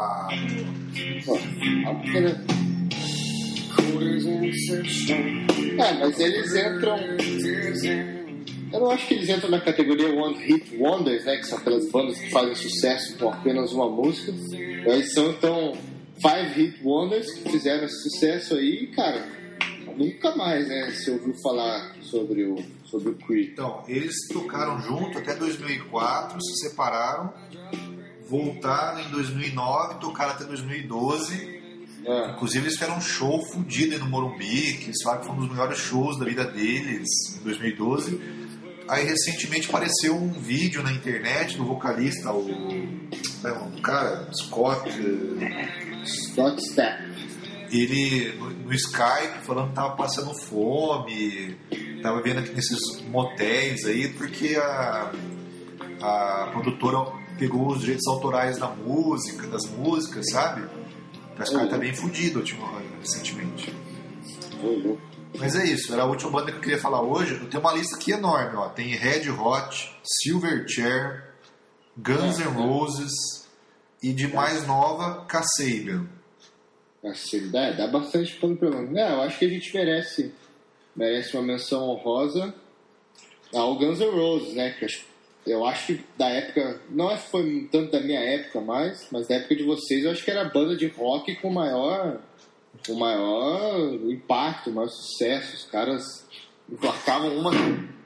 Mas eles entram. Eu não acho que eles entram na categoria One Hit Wonders, né? Que são aquelas bandas que fazem sucesso com apenas uma música. Eles são, então, 5 Hit Wonders que fizeram esse sucesso aí, cara. Nunca mais, né? Se ouviu falar sobre o Creed. Então, eles tocaram junto até 2004, se separaram, voltaram em 2009, tocaram até 2012. Inclusive, eles fizeram um show fudido no Morumbi, que eles falaram que foi um dos melhores shows da vida deles em 2012. Aí, recentemente, apareceu um vídeo na internet do vocalista, o cara, Scott Stapp. Ele no Skype falando que tava passando fome, tava vendo aqui nesses motéis aí, porque a produtora pegou os direitos autorais das músicas, sabe? Parece que o cara tá bem fudido recentemente. Mas é isso, era a última banda que eu queria falar hoje. Eu tenho uma lista aqui enorme, ó. Tem Red Hot, Silverchair, Guns N' Roses e de mais nova, Kasabian. Dá bastante pano pra mim. Eu acho que a gente merece uma menção honrosa ao Guns N' Roses, né? Que eu acho que da época, não foi tanto da minha época mais, mas da época de vocês, eu acho que era a banda de rock com o maior impacto, o maior sucesso. Os caras emplacavam uma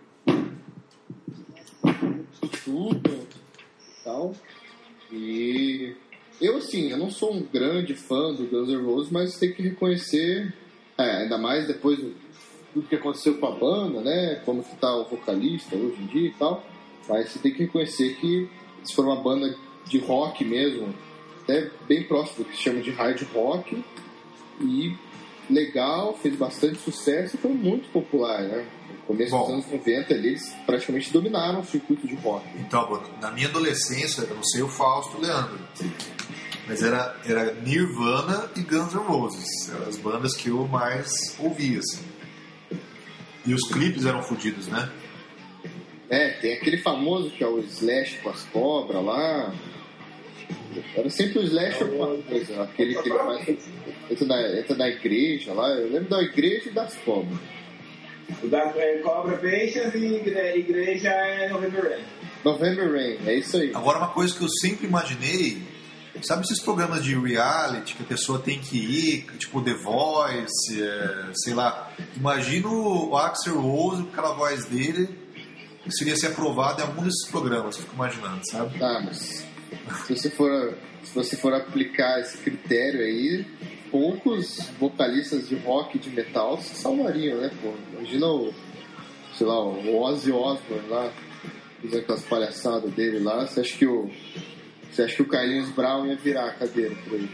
tudo e tal. E eu não sou um grande fã do Guns N' Roses, mas tem que reconhecer, ainda mais depois do que aconteceu com a banda, né? Como que tá o vocalista hoje em dia e tal. Mas você tem que reconhecer que eles foram uma banda de rock mesmo, até bem próximo do que se chama de hard rock, e legal, fez bastante sucesso e foi muito popular, né? No começo dos anos 90 eles praticamente dominaram o circuito de rock. Então, na minha adolescência, eu não sei o Fausto Leandro, mas era Nirvana e Guns N' Roses, eram as bandas que eu mais ouvia, assim. E os clipes eram fodidos, né? Tem aquele famoso que é o Slash com as cobras lá. Era sempre o Slash com uma coisa, aquele que ele faz. Entra na igreja lá. Eu lembro da igreja e das cobras. O da Cobra Peixes e igreja é November Rain. November Rain, é isso aí. Agora, uma coisa que eu sempre imaginei, sabe esses programas de reality que a pessoa tem que ir, tipo The Voice, sei lá. Imagina o Axl Rose com aquela voz dele, que seria ser aprovado em algum desses programas, eu fico imaginando, sabe? Mas se você for aplicar esse critério aí, poucos vocalistas de rock e de metal se salvariam, né, pô? Imagina o Ozzy Osbourne lá, fazendo aquelas palhaçadas dele lá. Você acha que o Carlinhos Brown ia virar a cadeira por aí?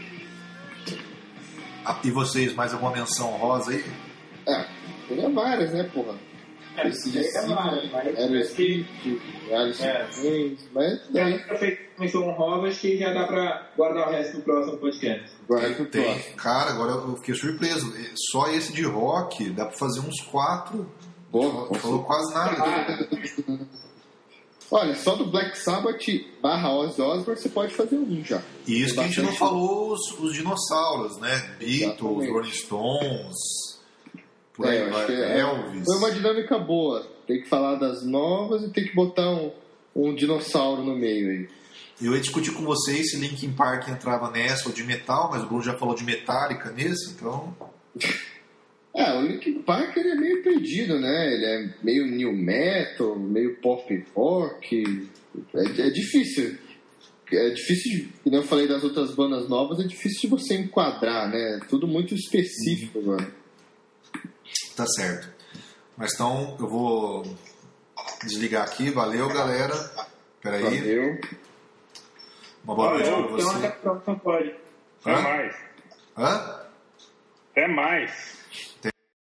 E vocês, mais alguma menção rosa aí? Teria várias, né, porra? Esse de Aerosmith, mas daí... Menção honrosa, acho que já dá pra guardar o resto do próximo podcast. Cara, agora eu fiquei surpreso. Só esse de rock dá pra fazer uns 4. Porra, falou quase nada. Olha, só do Black Sabbath / Ozzy Osbourne você pode fazer um já. E isso que a gente não falou os dinossauros, né? Beatles, Rolling Stones, por aí vai, Elvis. Foi uma dinâmica boa. Tem que falar das novas e tem que botar um dinossauro no meio aí. Eu ia discutir com vocês se Linkin Park entrava nessa ou de metal, mas o Bruno já falou de Metallica nesse, então... O Linkin Park ele é meio perdido, né? Ele é meio new metal, meio pop rock. É difícil. É difícil, como eu falei das outras bandas novas, é difícil de você enquadrar, né? Tudo muito específico agora. Tá certo. Mas então eu vou desligar aqui. Valeu, galera. Peraí. Valeu. Uma boa noite pra Então, você. até a próxima, pode. Até mais. Hã? Até mais.